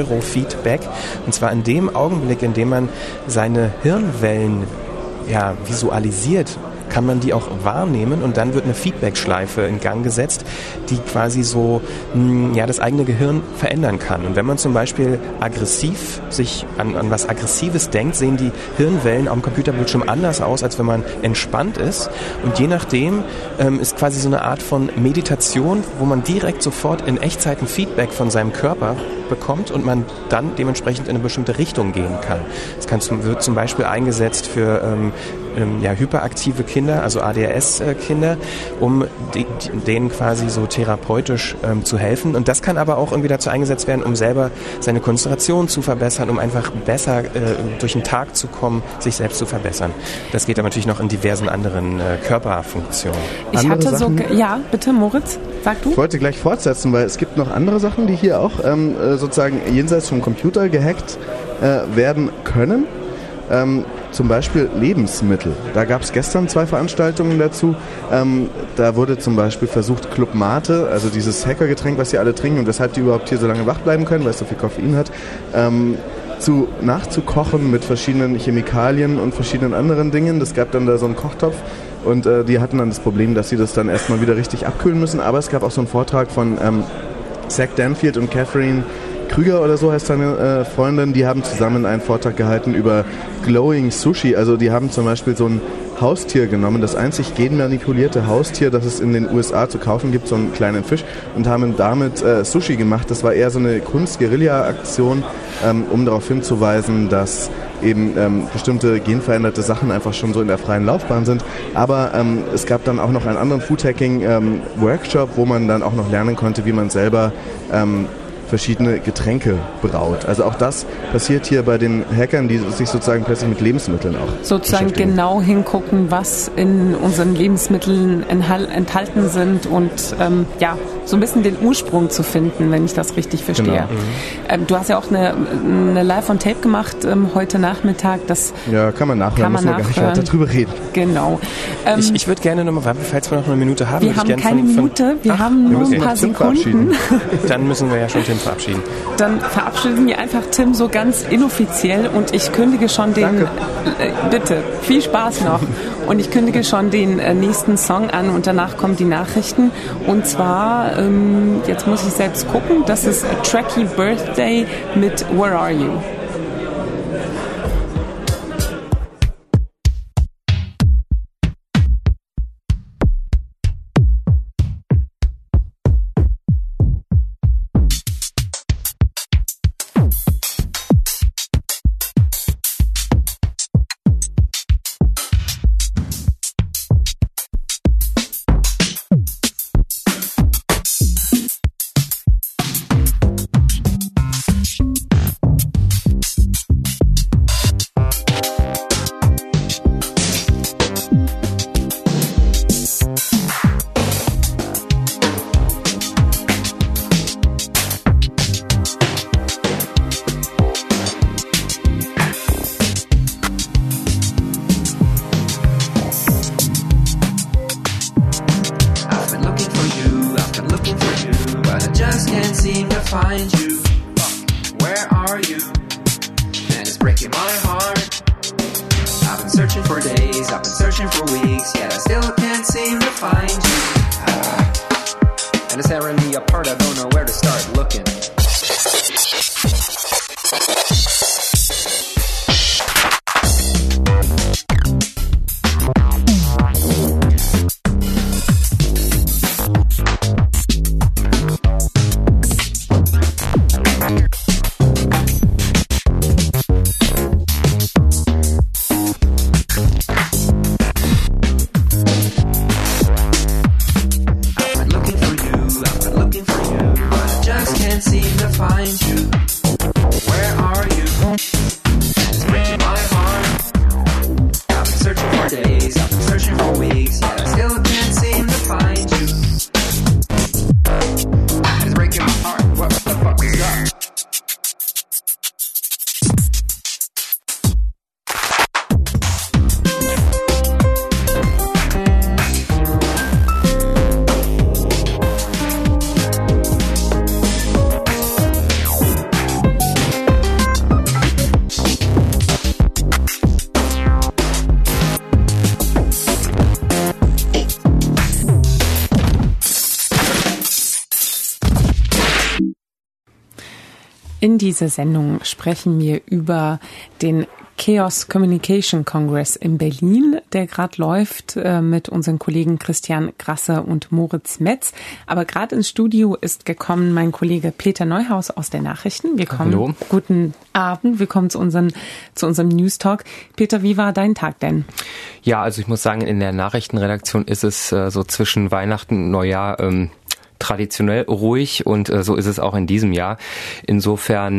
Und zwar in dem Augenblick, in dem man seine Hirnwellen visualisiert, kann man die auch wahrnehmen, und dann wird eine Feedback-Schleife in Gang gesetzt, die quasi so das eigene Gehirn verändern kann. Und wenn man zum Beispiel aggressiv sich an was Aggressives denkt, sehen die Hirnwellen am Computerbildschirm anders aus, als wenn man entspannt ist. Und je nachdem ist quasi so eine Art von Meditation, wo man direkt sofort in Echtzeit ein Feedback von seinem Körper bekommt und man dann dementsprechend in eine bestimmte Richtung gehen kann. Das wird zum Beispiel eingesetzt für hyperaktive Kinder, also ADHS-Kinder, um denen quasi so therapeutisch zu helfen. Und das kann aber auch irgendwie dazu eingesetzt werden, um selber seine Konzentration zu verbessern, um einfach besser durch den Tag zu kommen, sich selbst zu verbessern. Das geht aber natürlich noch in diversen anderen Körperfunktionen. Bitte Moritz, sag du. Ich wollte gleich fortsetzen, weil es gibt noch andere Sachen, die hier auch sozusagen jenseits vom Computer gehackt werden können. Zum Beispiel Lebensmittel. Da gab es gestern 2 Veranstaltungen dazu. Da wurde zum Beispiel versucht, Club Mate, also dieses Hackergetränk, was sie alle trinken und weshalb die überhaupt hier so lange wach bleiben können, weil es so viel Koffein hat, nachzukochen mit verschiedenen Chemikalien und verschiedenen anderen Dingen. Das gab dann da so einen Kochtopf, und die hatten dann das Problem, dass sie das dann erstmal wieder richtig abkühlen müssen. Aber es gab auch so einen Vortrag von Zach Danfield und Catherine Krüger oder so heißt seine Freundin, die haben zusammen einen Vortrag gehalten über Glowing Sushi. Also die haben zum Beispiel so ein Haustier genommen, das einzig genmanipulierte Haustier, das es in den USA zu kaufen gibt, so einen kleinen Fisch, und haben damit Sushi gemacht. Das war eher so eine Kunst-Guerilla-Aktion, um darauf hinzuweisen, dass eben bestimmte genveränderte Sachen einfach schon so in der freien Laufbahn sind. Aber es gab dann auch noch einen anderen Foodhacking-Workshop, wo man dann auch noch lernen konnte, wie man selber verschiedene Getränke braut. Also auch das passiert hier bei den Hackern, die sich sozusagen plötzlich mit Lebensmitteln auch sozusagen genau hingucken, was in unseren Lebensmitteln enthalten sind und so ein bisschen den Ursprung zu finden, wenn ich das richtig verstehe. Genau. Du hast ja auch eine Live-on-Tape gemacht heute Nachmittag. Das kann man nachhören, müssen wir gar nicht weiter drüber reden. Genau. Ich würde gerne nochmal, falls wir noch eine Minute haben. Wir haben keine Minute, wir haben nur ein paar Sekunden. Dann müssen wir ja schon Tim verabschieden. Dann verabschieden wir einfach Tim so ganz inoffiziell, und ich kündige schon bitte, viel Spaß noch. Und ich kündige schon den nächsten Song an, und danach kommen die Nachrichten. Und zwar, jetzt muss ich selbst gucken, das ist Tracky Birthday mit Where Are You? can't seem to find you. Where are you? And it's breaking my heart. I've been searching for days, I've been searching for weeks, yet I still can't seem to find you. And it's tearing me apart, I don't know where to start looking. In dieser Sendung sprechen wir über den Chaos Communication Congress in Berlin, der gerade läuft mit unseren Kollegen Christian Grasse und Moritz Metz. Aber gerade ins Studio ist gekommen mein Kollege Peter Neuhaus aus der Nachrichten. Hallo. Guten Abend, willkommen zu unserem News Talk. Peter, wie war dein Tag denn? Ja, also ich muss sagen, in der Nachrichtenredaktion ist es so zwischen Weihnachten und Neujahr traditionell ruhig und so ist es auch in diesem Jahr. Insofern,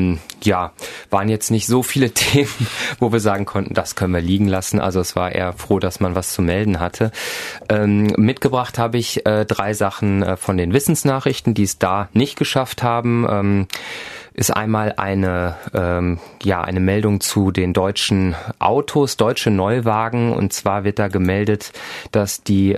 waren jetzt nicht so viele Themen, wo wir sagen konnten, das können wir liegen lassen. Also es war eher froh, dass man was zu melden hatte. Mitgebracht habe ich 3 Sachen von den Wissensnachrichten, die es da nicht geschafft haben. Ist einmal eine Meldung zu den deutschen Autos, deutsche Neuwagen, und zwar wird da gemeldet, dass die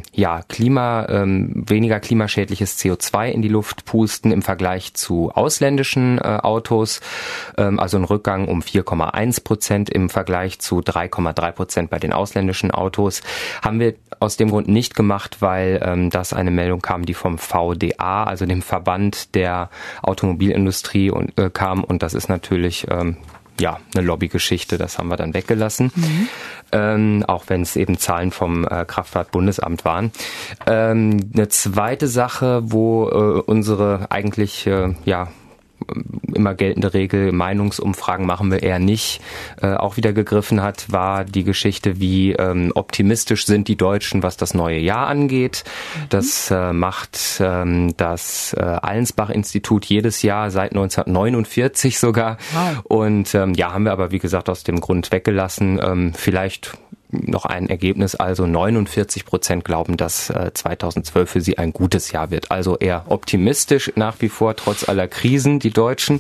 weniger klimaschädliches CO2 in die Luft pusten im Vergleich zu ausländischen Autos, also ein Rückgang um 4,1% im Vergleich zu 3,3% bei den ausländischen Autos. Haben wir aus dem Grund nicht gemacht, weil das eine Meldung kam, die vom VDA, also dem Verband der Automobilindustrie kam, und das ist natürlich eine Lobbygeschichte, das haben wir dann weggelassen, auch wenn es eben Zahlen vom Kraftfahrtbundesamt waren. Eine zweite Sache, wo unsere eigentlich immer geltende Regel, Meinungsumfragen machen wir eher nicht, auch wieder gegriffen hat, war die Geschichte, wie optimistisch sind die Deutschen, was das neue Jahr angeht. Das macht das Allensbach-Institut jedes Jahr seit 1949 sogar. Wow. Und haben wir aber, wie gesagt, aus dem Grund weggelassen. Vielleicht noch ein Ergebnis, also 49% glauben, dass 2012 für sie ein gutes Jahr wird. Also eher optimistisch nach wie vor, trotz aller Krisen, die Deutschen.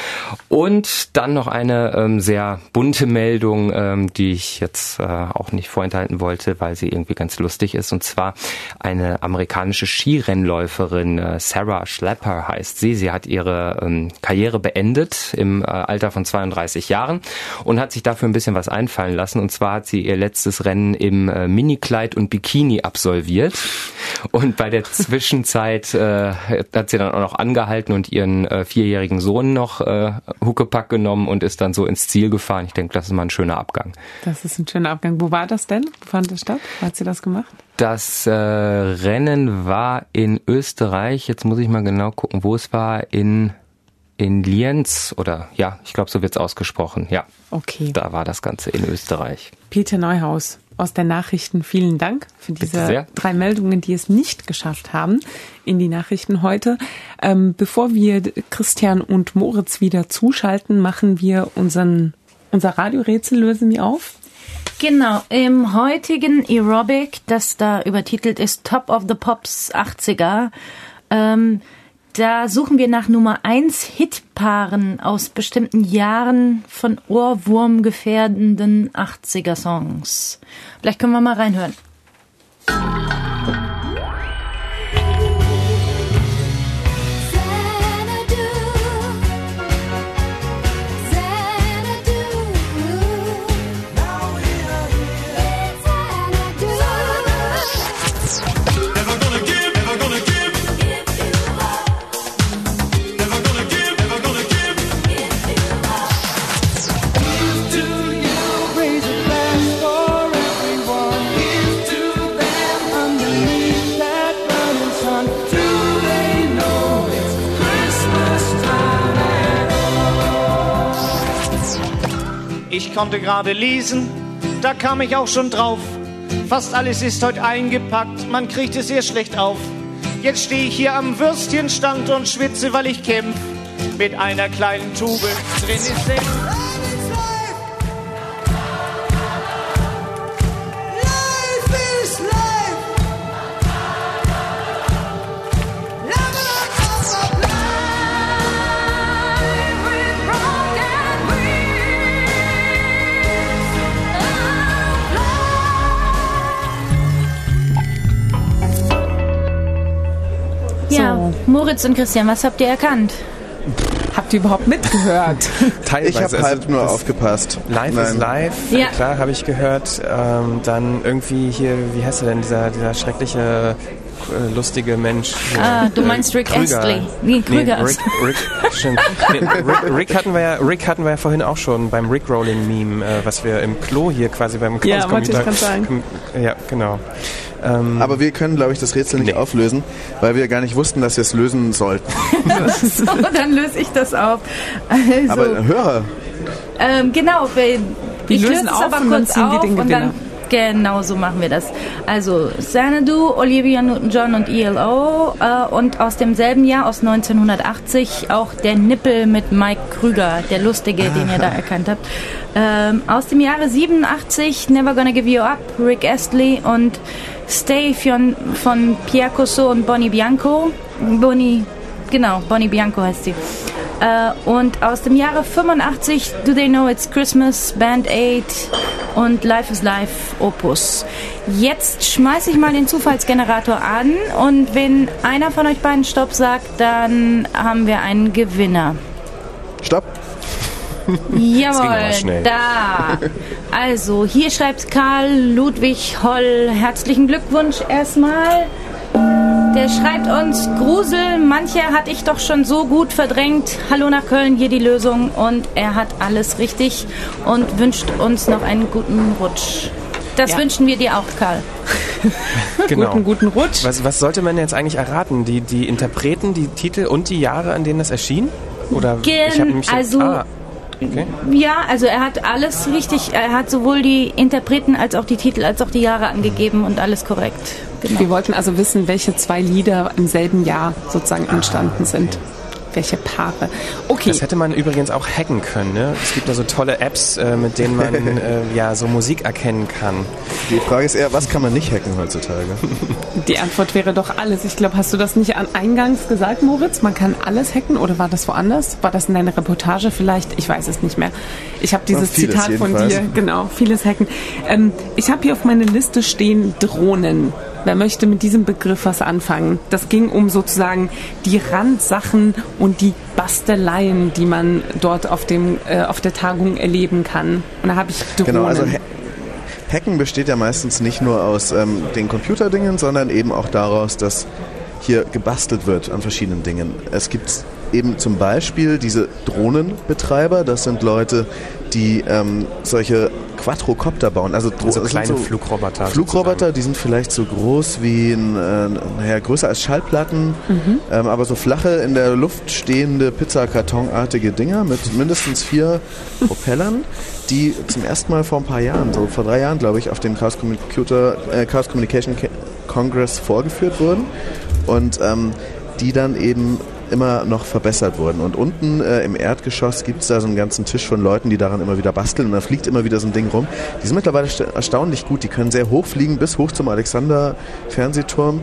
Und dann noch eine sehr bunte Meldung, die ich jetzt auch nicht vorenthalten wollte, weil sie irgendwie ganz lustig ist. Und zwar eine amerikanische Skirennläuferin, Sarah Schlepper heißt sie. Sie hat ihre Karriere beendet im Alter von 32 Jahren und hat sich dafür ein bisschen was einfallen lassen. Und zwar hat sie ihr letztes Rennen im Minikleid und Bikini absolviert, und bei der Zwischenzeit hat sie dann auch noch angehalten und ihren 4-jährigen Sohn noch Huckepack genommen und ist dann so ins Ziel gefahren. Ich denke, das ist mal ein schöner Abgang. Das ist ein schöner Abgang. Wo war das denn? Wo fand das statt? Wo hat sie das gemacht? Das Rennen war in Österreich. Jetzt muss ich mal genau gucken, wo es war. In Lienz, oder ich glaube, so wird's ausgesprochen. Ja, okay. Da war das Ganze in Österreich. Peter Neuhaus aus der Nachrichten, vielen Dank für diese 3 Meldungen, die es nicht geschafft haben in die Nachrichten heute. Bevor wir Christian und Moritz wieder zuschalten, machen wir unser Radiorätsel, lösen wir auf. Genau, im heutigen Aerobic, das da übertitelt ist Top of the Pops 80er, da suchen wir nach Nummer 1 Hitpaaren aus bestimmten Jahren von ohrwurmgefährdenden 80er-Songs. Vielleicht können wir mal reinhören. Ich konnte gerade lesen, da kam ich auch schon drauf. Fast alles ist heute eingepackt, man kriegt es sehr schlecht auf. Jetzt stehe ich hier am Würstchenstand und schwitze, weil ich kämpf. Mit einer kleinen Tube drin ist Senf. Ja, Moritz und Christian, was habt ihr erkannt? Habt ihr überhaupt mitgehört? Teilweise. Ich habe halb nur aufgepasst. Live is live, ja. Klar, habe ich gehört. Dann irgendwie hier, wie heißt er denn, dieser schreckliche, lustige Mensch. Du meinst Rick Krüger. Astley. Nee, Krüger. Rick hatten wir ja vorhin auch schon beim Rickrolling-Meme, was wir im Klo hier quasi beim Chaos Ja, wollte ich gerade sagen. Ja, genau. Aber wir können, glaube ich, das Rätsel nicht auflösen, weil wir gar nicht wussten, dass wir es lösen sollten. So, dann löse ich das auf. Also, aber Hörer. Genau, ich löse es aber kurz auf und dann genau so machen wir das. Also Xanadu, Olivia Newton-John und ELO und aus demselben Jahr, aus 1980, auch der Nippel mit Mike Krüger, der Lustige, den ihr da erkannt habt. Aus dem Jahre 87, Never Gonna Give You Up, Rick Astley und Stay von Pierre Cosso und Bonnie Bianco. Bonnie Bianco heißt sie. Und aus dem Jahre 85 Do They Know It's Christmas, Band Aid und Life is Life, Opus. Jetzt schmeiße ich mal den Zufallsgenerator an und wenn einer von euch beiden Stopp sagt, dann haben wir einen Gewinner. Stopp. Jawohl, da. Also, hier schreibt Karl Ludwig Holl. Herzlichen Glückwunsch erstmal. Der schreibt uns, Grusel, manche hatte ich doch schon so gut verdrängt. Hallo nach Köln, hier die Lösung. Und er hat alles richtig und wünscht uns noch einen guten Rutsch. Das wünschen wir dir auch, Karl. Genau. Guten Rutsch. Was sollte man jetzt eigentlich erraten? Die Interpreten, die Titel und die Jahre, an denen das erschien? Oder ich habe mich okay. Ja, also er hat alles richtig, er hat sowohl die Interpreten als auch die Titel als auch die Jahre angegeben und alles korrekt. Genau. Wir wollten also wissen, welche zwei Lieder im selben Jahr sozusagen entstanden sind. Welche Paare. Okay. Das hätte man übrigens auch hacken können. Ne? Es gibt da so tolle Apps, mit denen man so Musik erkennen kann. Die Frage ist eher, was kann man nicht hacken heutzutage? Die Antwort wäre doch alles. Ich glaube, hast du das nicht eingangs gesagt, Moritz? Man kann alles hacken oder war das woanders? War das in deiner Reportage vielleicht? Ich weiß es nicht mehr. Ich habe dieses Zitat von dir. Genau, vieles hacken. Ich habe hier auf meiner Liste stehen Drohnen. Wer möchte mit diesem Begriff was anfangen? Das ging um sozusagen die Randsachen und die Basteleien, die man dort auf der Tagung erleben kann. Und da habe ich Drohnen. Genau, also Hacken besteht ja meistens nicht nur aus den Computerdingen, sondern eben auch daraus, dass hier gebastelt wird an verschiedenen Dingen. Es gibt eben zum Beispiel diese Drohnenbetreiber, das sind Leute, die solche Quadrocopter bauen, also kleine so Flugroboter. Flugroboter, die sind vielleicht so groß wie größer als Schallplatten, aber so flache, in der Luft stehende Pizzakartonartige Dinger mit mindestens 4 Propellern, die zum ersten Mal vor ein paar Jahren, so vor 3 Jahren, glaube ich, auf dem Chaos Communication Congress vorgeführt wurden und die dann eben immer noch verbessert wurden. Und unten im Erdgeschoss gibt es da so einen ganzen Tisch von Leuten, die daran immer wieder basteln und da fliegt immer wieder so ein Ding rum. Die sind mittlerweile erstaunlich gut. Die können sehr hoch fliegen, bis hoch zum Alexander-Fernsehturm.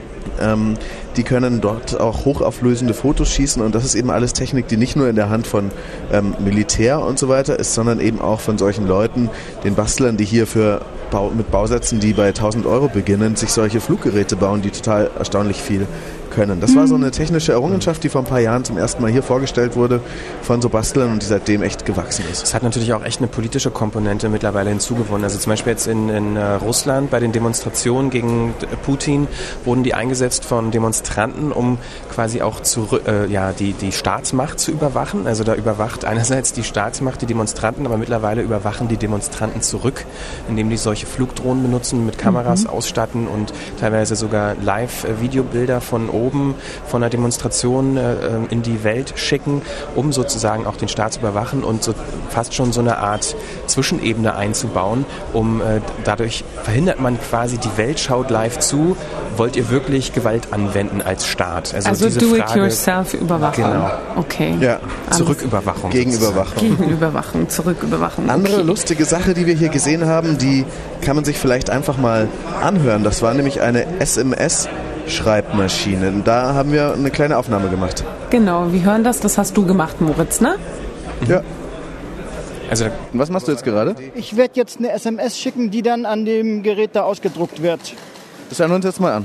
Die können dort auch hochauflösende Fotos schießen und das ist eben alles Technik, die nicht nur in der Hand von Militär und so weiter ist, sondern eben auch von solchen Leuten, den Bastlern, die hier mit Bausätzen, die bei 1.000 Euro beginnen, sich solche Fluggeräte bauen, die total erstaunlich viel können. Das war so eine technische Errungenschaft, die vor ein paar Jahren zum ersten Mal hier vorgestellt wurde von so Bastlern und die seitdem echt gewachsen ist. Es hat natürlich auch echt eine politische Komponente mittlerweile hinzugewonnen. Also zum Beispiel jetzt in Russland bei den Demonstrationen gegen Putin wurden die eingesetzt von Demonstranten, um quasi auch die Staatsmacht zu überwachen. Also da überwacht einerseits die Staatsmacht die Demonstranten, aber mittlerweile überwachen die Demonstranten zurück, indem die solche Flugdrohnen benutzen, mit Kameras ausstatten und teilweise sogar Live-Videobilder von oben Proben von einer Demonstration in die Welt schicken, um sozusagen auch den Staat zu überwachen und so fast schon so eine Art Zwischenebene einzubauen, dadurch verhindert man quasi, die Welt schaut live zu, wollt ihr wirklich Gewalt anwenden als Staat? Also diese Do-it-yourself-Überwachung. Genau. Okay. Ja. Zurücküberwachung. Gegenüberwachung. Gegenüberwachung, Zurücküberwachung. Andere lustige Sache, die wir hier gesehen haben, die kann man sich vielleicht einfach mal anhören. Das war nämlich eine SMS-Schreibmaschine. Da haben wir eine kleine Aufnahme gemacht. Genau, wir hören das. Das hast du gemacht, Moritz, ne? Ja. Also, was machst du jetzt gerade? Ich werde jetzt eine SMS schicken, die dann an dem Gerät da ausgedruckt wird. Das hören wir uns jetzt mal an.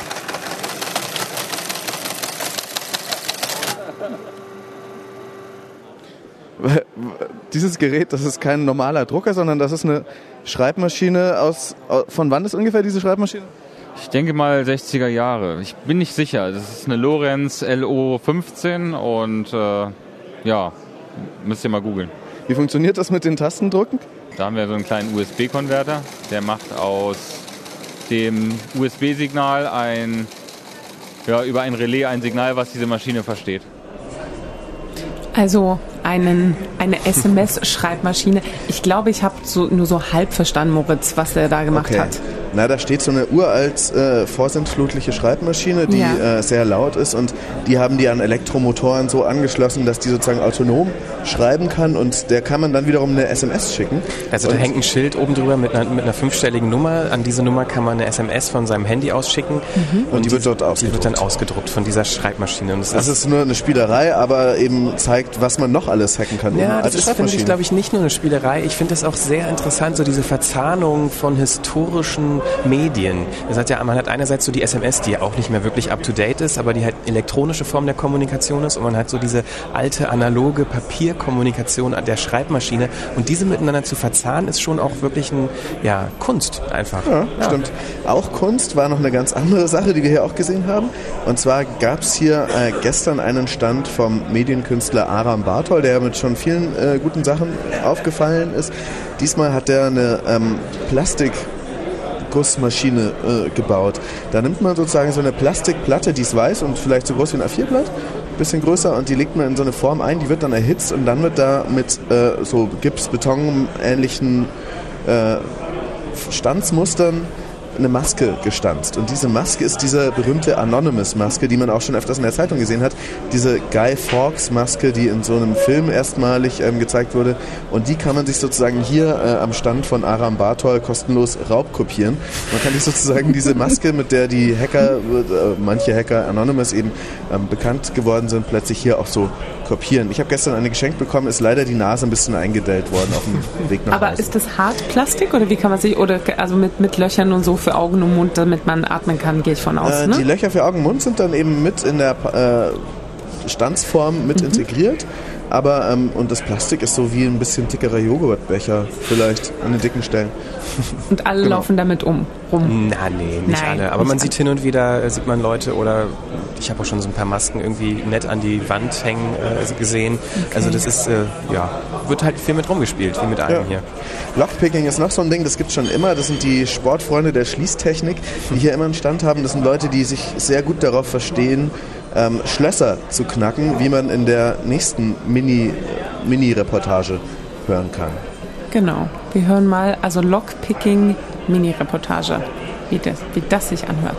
Dieses Gerät, das ist kein normaler Drucker, sondern das ist eine Schreibmaschine von wann ist ungefähr diese Schreibmaschine? Ich denke mal 60er Jahre. Ich bin nicht sicher. Das ist eine Lorenz LO15 und müsst ihr mal googeln. Wie funktioniert das mit den Tastendrücken? Da haben wir so einen kleinen USB-Konverter, der macht aus dem USB-Signal über ein Relais ein Signal, was diese Maschine versteht. Also eine SMS-Schreibmaschine. Ich glaube, ich habe nur so halb verstanden, Moritz, was er da gemacht hat. Na, da steht so eine uralt vorsintflutliche Schreibmaschine, die sehr laut ist, und die haben die an Elektromotoren so angeschlossen, dass die sozusagen autonom schreiben kann, und der kann man dann wiederum eine SMS schicken. Also da hängt ein Schild oben drüber mit einer 5-stelligen Nummer. An diese Nummer kann man eine SMS von seinem Handy ausschicken und die wird dann ausgedruckt von dieser Schreibmaschine. Und das ist nur eine Spielerei, aber eben zeigt, was man noch alles hacken kann. Ja, das ist, finde ich, glaube ich, nicht nur eine Spielerei. Ich finde das auch sehr interessant, so diese Verzahnung von historischen Medien. Man hat einerseits so die SMS, die ja auch nicht mehr wirklich up-to-date ist, aber die halt elektronische Form der Kommunikation ist, und man hat so diese alte analoge Papierkommunikation an der Schreibmaschine, und diese miteinander zu verzahnen ist schon auch wirklich Kunst einfach. Ja, stimmt. Auch Kunst war noch eine ganz andere Sache, die wir hier auch gesehen haben, und zwar gab es hier gestern einen Stand vom Medienkünstler Aram Bartol, der mit schon vielen guten Sachen aufgefallen ist. Diesmal hat er eine Plastikgussmaschine gebaut. Da nimmt man sozusagen so eine Plastikplatte, die ist weiß und vielleicht so groß wie ein A4-Blatt, ein bisschen größer, und die legt man in so eine Form ein, die wird dann erhitzt, und dann wird da mit so Gips-Beton-ähnlichen Stanzmustern eine Maske gestanzt. Und diese Maske ist diese berühmte Anonymous-Maske, die man auch schon öfters in der Zeitung gesehen hat. Diese Guy Fawkes-Maske, die in so einem Film erstmalig gezeigt wurde. Und die kann man sich sozusagen hier am Stand von Aram Bartol kostenlos raubkopieren. Man kann sich sozusagen diese Maske, mit der die Hacker, manche Hacker Anonymous eben bekannt geworden sind, plötzlich hier auch so kopieren. Ich habe gestern eine geschenkt bekommen, ist leider die Nase ein bisschen eingedellt worden auf dem Weg nach Hause. Aber ist das Hartplastik oder wie kann man sich, oder also mit Löchern und so für Augen und Mund, damit man atmen kann, gehe ich von aus, ne? Die Löcher für Augen und Mund sind dann eben mit in der Stanzform mit integriert. Aber, und das Plastik ist so wie ein bisschen dickerer Joghurtbecher, vielleicht an den dicken Stellen. Und alle laufen damit rum? Nee, nicht alle. Aber man sieht hin und wieder, Leute, oder ich habe auch schon so ein paar Masken irgendwie nett an die Wand hängen gesehen. Okay. Also das ist, wird halt viel mit rumgespielt, wie mit allem hier. Lockpicking ist noch so ein Ding, das gibt es schon immer. Das sind die Sportfreunde der Schließtechnik, die hier immer einen Stand haben. Das sind Leute, die sich sehr gut darauf verstehen, Schlösser zu knacken, wie man in der nächsten Mini-Reportage hören kann. Genau. Wir hören mal, also Lockpicking Mini-Reportage, wie das sich anhört.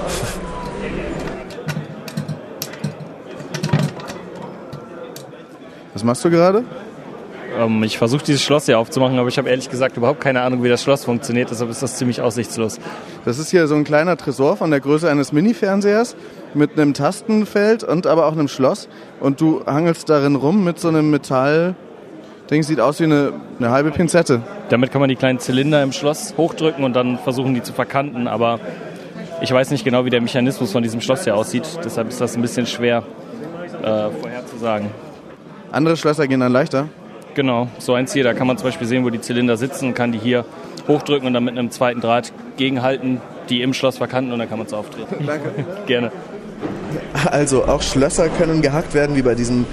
Was machst du gerade? Ich versuche dieses Schloss hier aufzumachen, aber ich habe ehrlich gesagt überhaupt keine Ahnung, wie das Schloss funktioniert, deshalb ist das ziemlich aussichtslos. Das ist hier so ein kleiner Tresor von der Größe eines Mini-Fernsehers mit einem Tastenfeld und aber auch einem Schloss, und du hangelst darin rum mit so einem Metall-Ding, sieht aus wie eine halbe Pinzette. Damit kann man die kleinen Zylinder im Schloss hochdrücken und dann versuchen, die zu verkanten, aber ich weiß nicht genau, wie der Mechanismus von diesem Schloss hier aussieht, deshalb ist das ein bisschen schwer vorherzusagen. Andere Schlösser gehen dann leichter? Genau, so eins hier, da kann man zum Beispiel sehen, wo die Zylinder sitzen, kann die hier hochdrücken und dann mit einem zweiten Draht gegenhalten, die im Schloss verkanten, und dann kann man es auftreten. Danke. Gerne. Also auch Schlösser können gehackt werden, wie bei diesem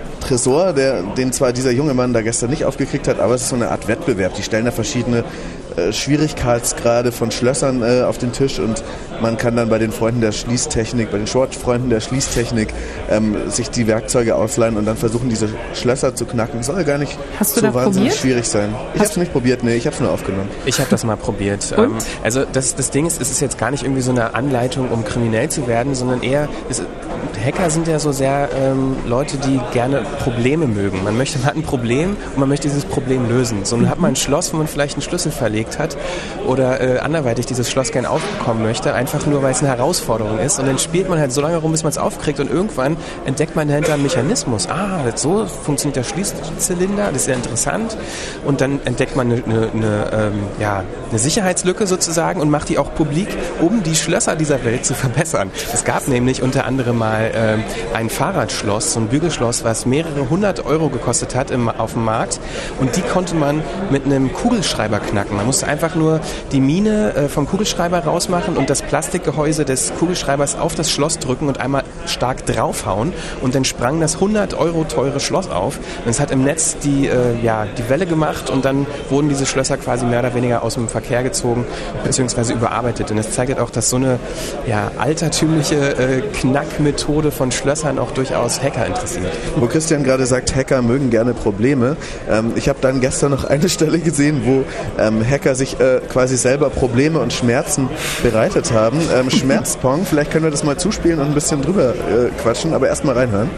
Tresor, den zwar dieser junge Mann da gestern nicht aufgekriegt hat, aber es ist so eine Art Wettbewerb. Die stellen da verschiedene Schwierigkeitsgrade von Schlössern auf den Tisch und man kann dann bei den Freunden der Schließtechnik, bei den Short-Freunden der Schließtechnik sich die Werkzeuge ausleihen und dann versuchen, diese Schlösser zu knacken. Soll gar nicht so wahnsinnig schwierig sein. Ich habe es nicht probiert, nee, ich habe es nur aufgenommen. Ich habe das mal probiert. Also das Ding ist, es ist jetzt gar nicht irgendwie so eine Anleitung, um kriminell zu werden, sondern eher, Hacker sind ja so sehr Leute, die gerne Probleme mögen. Man hat ein Problem und man möchte dieses Problem lösen. So, nun hat man ein Schloss, wo man vielleicht einen Schlüssel verlegt hat oder anderweitig dieses Schloss gerne aufbekommen möchte, einfach nur, weil es eine Herausforderung ist. Und dann spielt man halt so lange rum, bis man es aufkriegt und irgendwann entdeckt man dahinter einen Mechanismus. So funktioniert der Schließzylinder, das ist ja interessant. Und dann entdeckt man eine Sicherheitslücke sozusagen und macht die auch publik, um die Schlösser dieser Welt zu verbessern. Es gab nämlich unter anderem mal ein Fahrradschloss, so ein Bügelschloss, was mehrere 100 € gekostet hat auf dem Markt und die konnte man mit einem Kugelschreiber knacken. Man musste einfach nur die Mine vom Kugelschreiber rausmachen und das Plastikgehäuse des Kugelschreibers auf das Schloss drücken und einmal stark draufhauen und dann sprang das 100 € teure Schloss auf. Und es hat im Netz die Welle gemacht und dann wurden diese Schlösser quasi mehr oder weniger aus dem Verkehr gezogen bzw. überarbeitet. Und es zeigt halt auch, dass so eine altertümliche Knackmethode von Schlössern auch durchaus Hacker interessiert. Wo Christian gerade sagt, Hacker mögen gerne Probleme. Ich habe dann gestern noch eine Stelle gesehen, wo Hacker sich quasi selber Probleme und Schmerzen bereitet haben. Schmerzpong, vielleicht können wir das mal zuspielen und ein bisschen drüber quatschen, aber erst mal reinhören.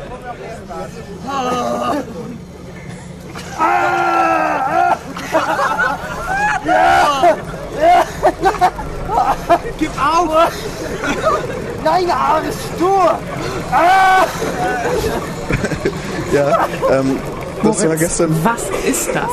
Gib auf! Deine Arme ist stur! Das war gestern. Was ist das?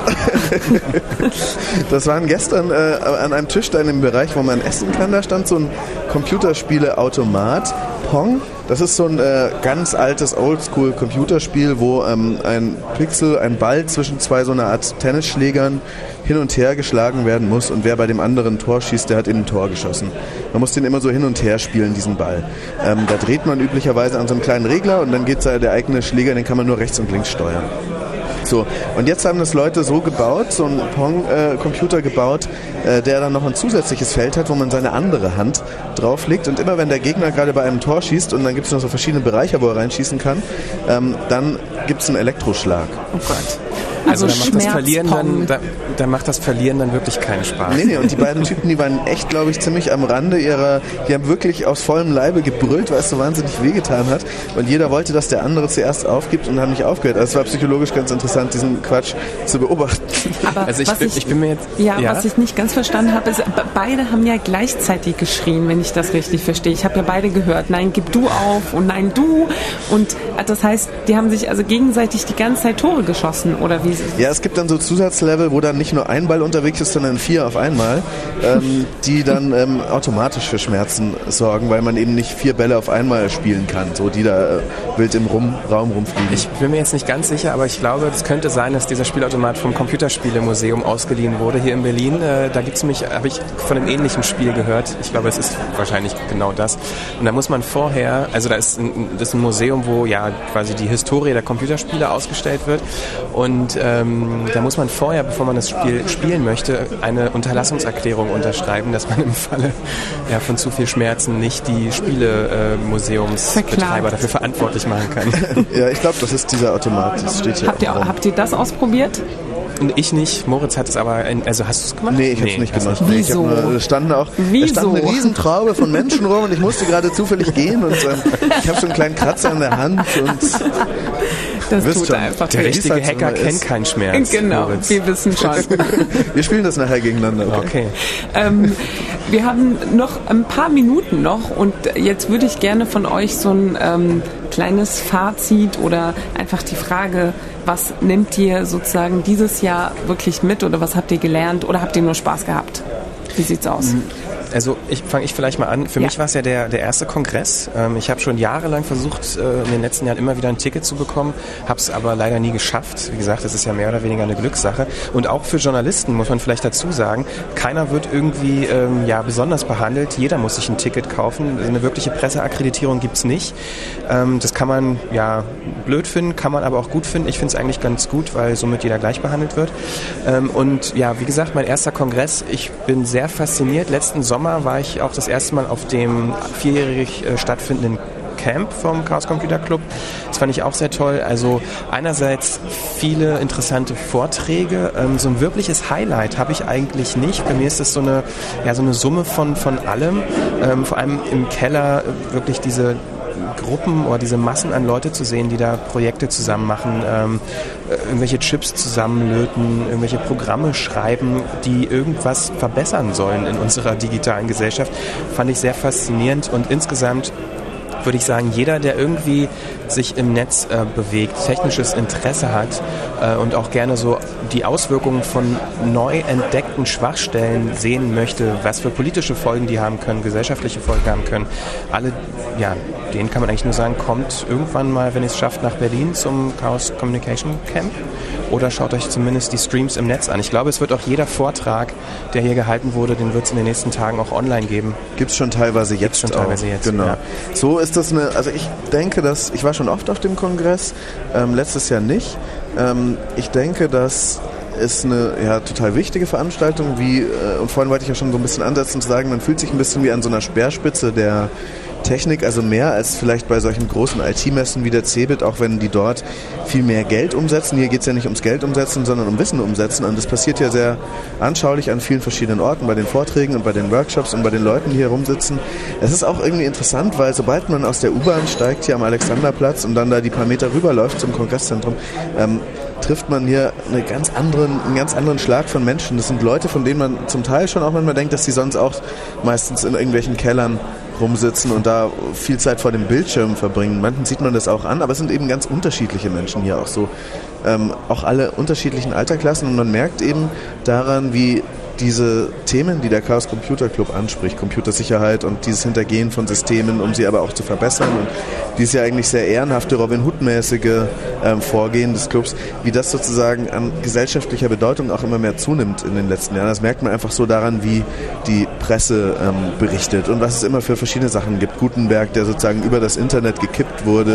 Das waren gestern an einem Tisch da in dem Bereich, wo man essen kann, da stand so ein Computerspieleautomat, Pong. Das ist so ein ganz altes Oldschool-Computerspiel, wo ein Pixel, ein Ball zwischen zwei so einer Art Tennisschlägern hin und her geschlagen werden muss und wer bei dem anderen Tor schießt, der hat in ein Tor geschossen. Man muss den immer so hin und her spielen, diesen Ball. Da dreht man üblicherweise an so einem kleinen Regler und dann geht der eigene Schläger, den kann man nur rechts und links steuern. So, und jetzt haben das Leute so gebaut, so einen Pong-Computer gebaut, der dann noch ein zusätzliches Feld hat, wo man seine andere Hand drauflegt und immer wenn der Gegner gerade bei einem Tor schießt und dann gibt es noch so verschiedene Bereiche, wo er reinschießen kann, dann gibt es einen Elektroschlag. Oh Gott. Also da macht das Verlieren dann wirklich keinen Spaß. Nee, und die beiden Typen, die waren echt, glaube ich, ziemlich am Rande die haben wirklich aus vollem Leibe gebrüllt, weil es so wahnsinnig wehgetan hat. Und jeder wollte, dass der andere zuerst aufgibt und haben nicht aufgehört. Also es war psychologisch ganz interessant, diesen Quatsch zu beobachten. Aber also ich bin mir jetzt... Was ich nicht ganz verstanden habe, ist, beide haben ja gleichzeitig geschrien, wenn ich das richtig verstehe. Ich habe ja beide gehört, nein, gib du auf und nein, du. Und das heißt, die haben sich also gegenseitig die ganze Zeit Tore geschossen, oder wie? Ja, es gibt dann so Zusatzlevel, wo dann nicht nur ein Ball unterwegs ist, sondern 4 auf einmal, die dann automatisch für Schmerzen sorgen, weil man eben nicht 4 Bälle auf einmal spielen kann, so die da wild im Raum rumfliegen. Ich bin mir jetzt nicht ganz sicher, aber ich glaube, es könnte sein, dass dieser Spielautomat vom Computerspielemuseum ausgeliehen wurde hier in Berlin. Da habe ich von einem ähnlichen Spiel gehört. Ich glaube, es ist wahrscheinlich genau das. Und da muss man vorher, also das ist ein Museum, wo ja quasi die Historie der Computerspiele ausgestellt wird und da muss man vorher, bevor man das Spiel spielen möchte, eine Unterlassungserklärung unterschreiben, dass man im Falle von zu viel Schmerzen nicht die Spielemuseumsbetreiber dafür verantwortlich machen kann. Ja, ich glaube, das ist dieser Automat. Das steht hier. Habt ihr das ausprobiert? Ich nicht. Moritz hat es aber... Also hast du es gemacht? Nee, ich habe es nicht gemacht. Wieso? Da stand eine Riesentraube von Menschen rum und ich musste gerade zufällig gehen und ich habe schon einen kleinen Kratzer an der Hand und... Das tut einfach der richtige Hacker kennt keinen Schmerz. Genau, Moritz. wir wissen schon. Wir spielen das nachher gegeneinander. Okay. Wir haben noch ein paar Minuten noch und jetzt würde ich gerne von euch so ein kleines Fazit oder einfach die Frage, was nehmt ihr sozusagen dieses Jahr wirklich mit oder was habt ihr gelernt oder habt ihr nur Spaß gehabt? Wie sieht's aus? Also fange ich vielleicht mal an. Für mich war es ja der erste Kongress. Ich habe schon jahrelang versucht, in den letzten Jahren immer wieder ein Ticket zu bekommen, habe es aber leider nie geschafft. Wie gesagt, das ist ja mehr oder weniger eine Glückssache. Und auch für Journalisten muss man vielleicht dazu sagen, keiner wird irgendwie besonders behandelt. Jeder muss sich ein Ticket kaufen. Eine wirkliche Presseakkreditierung gibt's nicht. Das kann man blöd finden, kann man aber auch gut finden. Ich finde es eigentlich ganz gut, weil somit jeder gleich behandelt wird. Und wie gesagt, mein erster Kongress. Ich bin sehr fasziniert. Letzten Sommer war ich auch das erste Mal auf dem 4-jährig stattfindenden Camp vom Chaos Computer Club. Das fand ich auch sehr toll. Also einerseits viele interessante Vorträge. So ein wirkliches Highlight habe ich eigentlich nicht. Bei mir ist das so eine Summe von allem. Vor allem im Keller wirklich diese Gruppen oder diese Massen an Leute zu sehen, die da Projekte zusammen machen, irgendwelche Chips zusammenlöten, irgendwelche Programme schreiben, die irgendwas verbessern sollen in unserer digitalen Gesellschaft, fand ich sehr faszinierend. Und insgesamt würde ich sagen, jeder, der irgendwie sich im Netz bewegt, technisches Interesse hat und auch gerne so die Auswirkungen von neu entdeckten Schwachstellen sehen möchte, was für politische Folgen die haben können, gesellschaftliche Folgen haben können, denen kann man eigentlich nur sagen, kommt irgendwann mal, wenn ihr es schafft, nach Berlin zum Chaos Communication Camp oder schaut euch zumindest die Streams im Netz an. Ich glaube, es wird auch jeder Vortrag, der hier gehalten wurde, den wird es in den nächsten Tagen auch online geben. Gibt's schon teilweise jetzt. Genau. Ja. So ist das also ich denke, ich war schon oft auf dem Kongress, letztes Jahr nicht. Ich denke, das ist eine total wichtige Veranstaltung, und vorhin wollte ich ja schon so ein bisschen ansetzen zu sagen, man fühlt sich ein bisschen wie an so einer Speerspitze der Technik, also mehr als vielleicht bei solchen großen IT-Messen wie der CeBIT, auch wenn die dort viel mehr Geld umsetzen. Hier geht es ja nicht ums Geld umsetzen, sondern um Wissen umsetzen, und das passiert ja sehr anschaulich an vielen verschiedenen Orten, bei den Vorträgen und bei den Workshops und bei den Leuten, die hier rumsitzen. Es ist auch irgendwie interessant, weil sobald man aus der U-Bahn steigt hier am Alexanderplatz und dann da die paar Meter rüberläuft zum Kongresszentrum, trifft man hier einen ganz anderen Schlag von Menschen. Das sind Leute, von denen man zum Teil schon auch manchmal denkt, dass die sonst auch meistens in irgendwelchen Kellern rumsitzen und da viel Zeit vor dem Bildschirm verbringen. Manchen sieht man das auch an, aber es sind eben ganz unterschiedliche Menschen hier auch so. Auch alle unterschiedlichen Alterklassen, und man merkt eben daran, wie diese Themen, die der Chaos Computer Club anspricht, Computersicherheit und dieses Hintergehen von Systemen, um sie aber auch zu verbessern, und dieses ja eigentlich sehr ehrenhafte Robin Hood-mäßige Vorgehen des Clubs, wie das sozusagen an gesellschaftlicher Bedeutung auch immer mehr zunimmt in den letzten Jahren. Das merkt man einfach so daran, wie die Presse berichtet und was es immer für verschiedene Sachen gibt. Gutenberg, der sozusagen über das Internet gekippt wurde,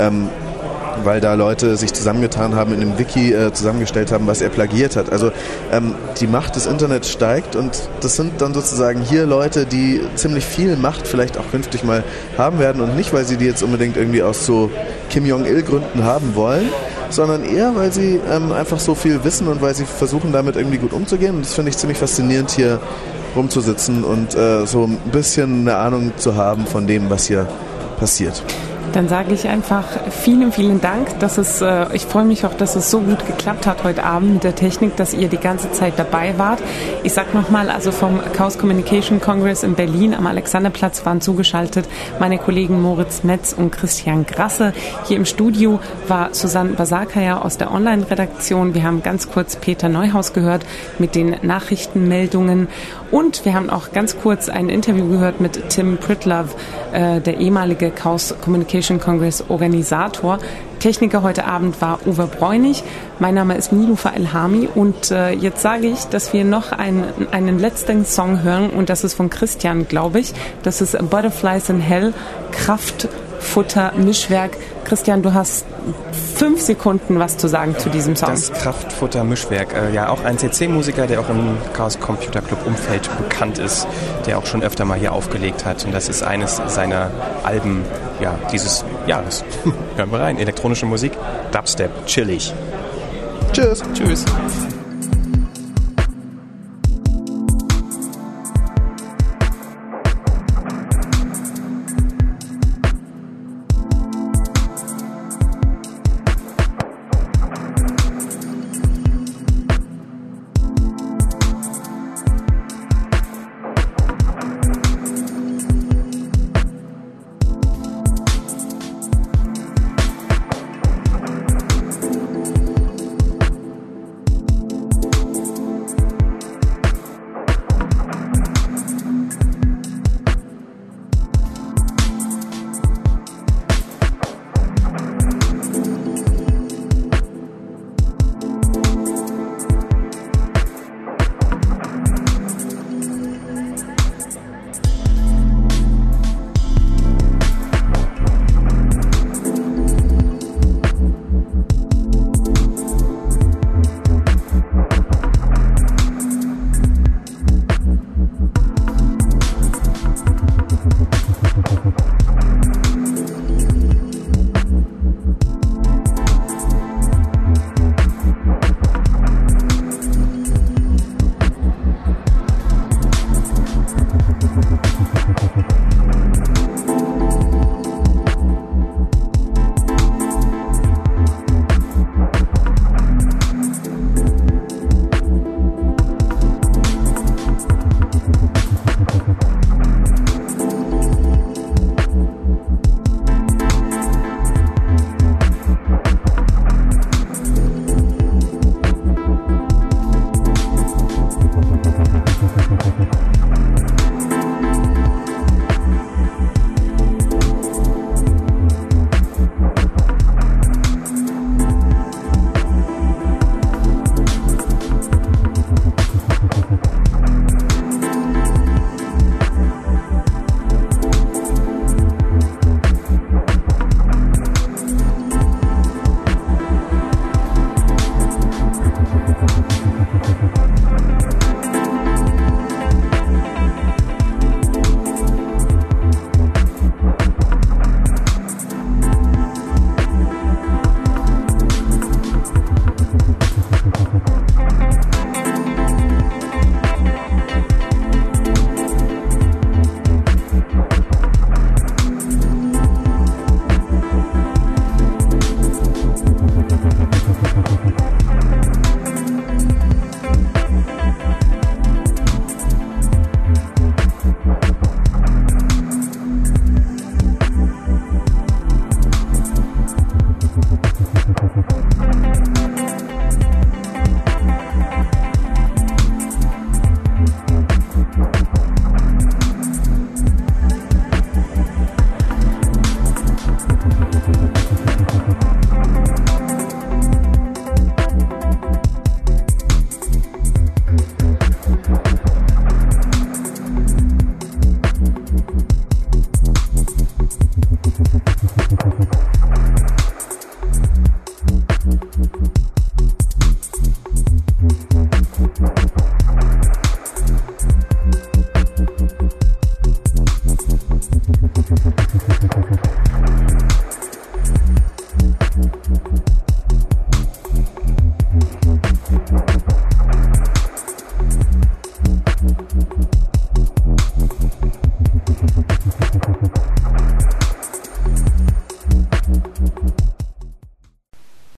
weil da Leute sich zusammengetan haben, in einem Wiki zusammengestellt haben, was er plagiert hat. Also die Macht des Internets steigt, und das sind dann sozusagen hier Leute, die ziemlich viel Macht vielleicht auch künftig mal haben werden, und nicht, weil sie die jetzt unbedingt irgendwie aus so Kim Jong-il-Gründen haben wollen, sondern eher, weil sie einfach so viel wissen und weil sie versuchen, damit irgendwie gut umzugehen. Und das finde ich ziemlich faszinierend, hier rumzusitzen und so ein bisschen eine Ahnung zu haben von dem, was hier passiert. Dann sage ich einfach vielen, vielen Dank. Ich freue mich auch, dass es so gut geklappt hat heute Abend mit der Technik, dass ihr die ganze Zeit dabei wart. Ich sage nochmal, also vom Chaos Communication Congress in Berlin am Alexanderplatz waren zugeschaltet meine Kollegen Moritz Metz und Christian Grasse. Hier im Studio war Susanne Basakaya aus der Online-Redaktion. Wir haben ganz kurz Peter Neuhaus gehört mit den Nachrichtenmeldungen. Und wir haben auch ganz kurz ein Interview gehört mit Tim Pritlove, der ehemalige Chaos Communication Congress Organisator. Techniker heute Abend war Uwe Bräunig. Mein Name ist Niloufer El-Hami, und jetzt sage ich, dass wir noch einen letzten Song hören, und das ist von Christian, glaube ich. Das ist Butterflies in Hell, Kraftfutter-Mischwerk. Christian, du hast 5 Sekunden was zu sagen zu diesem Song. Das Kraftfutter-Mischwerk, auch ein CC-Musiker, der auch im Chaos Computer Club Umfeld bekannt ist, der auch schon öfter mal hier aufgelegt hat, und das ist eines seiner Alben, dieses Jahres. Hören wir rein, elektronische Musik, Dubstep, chillig. Tschüss. Tschüss.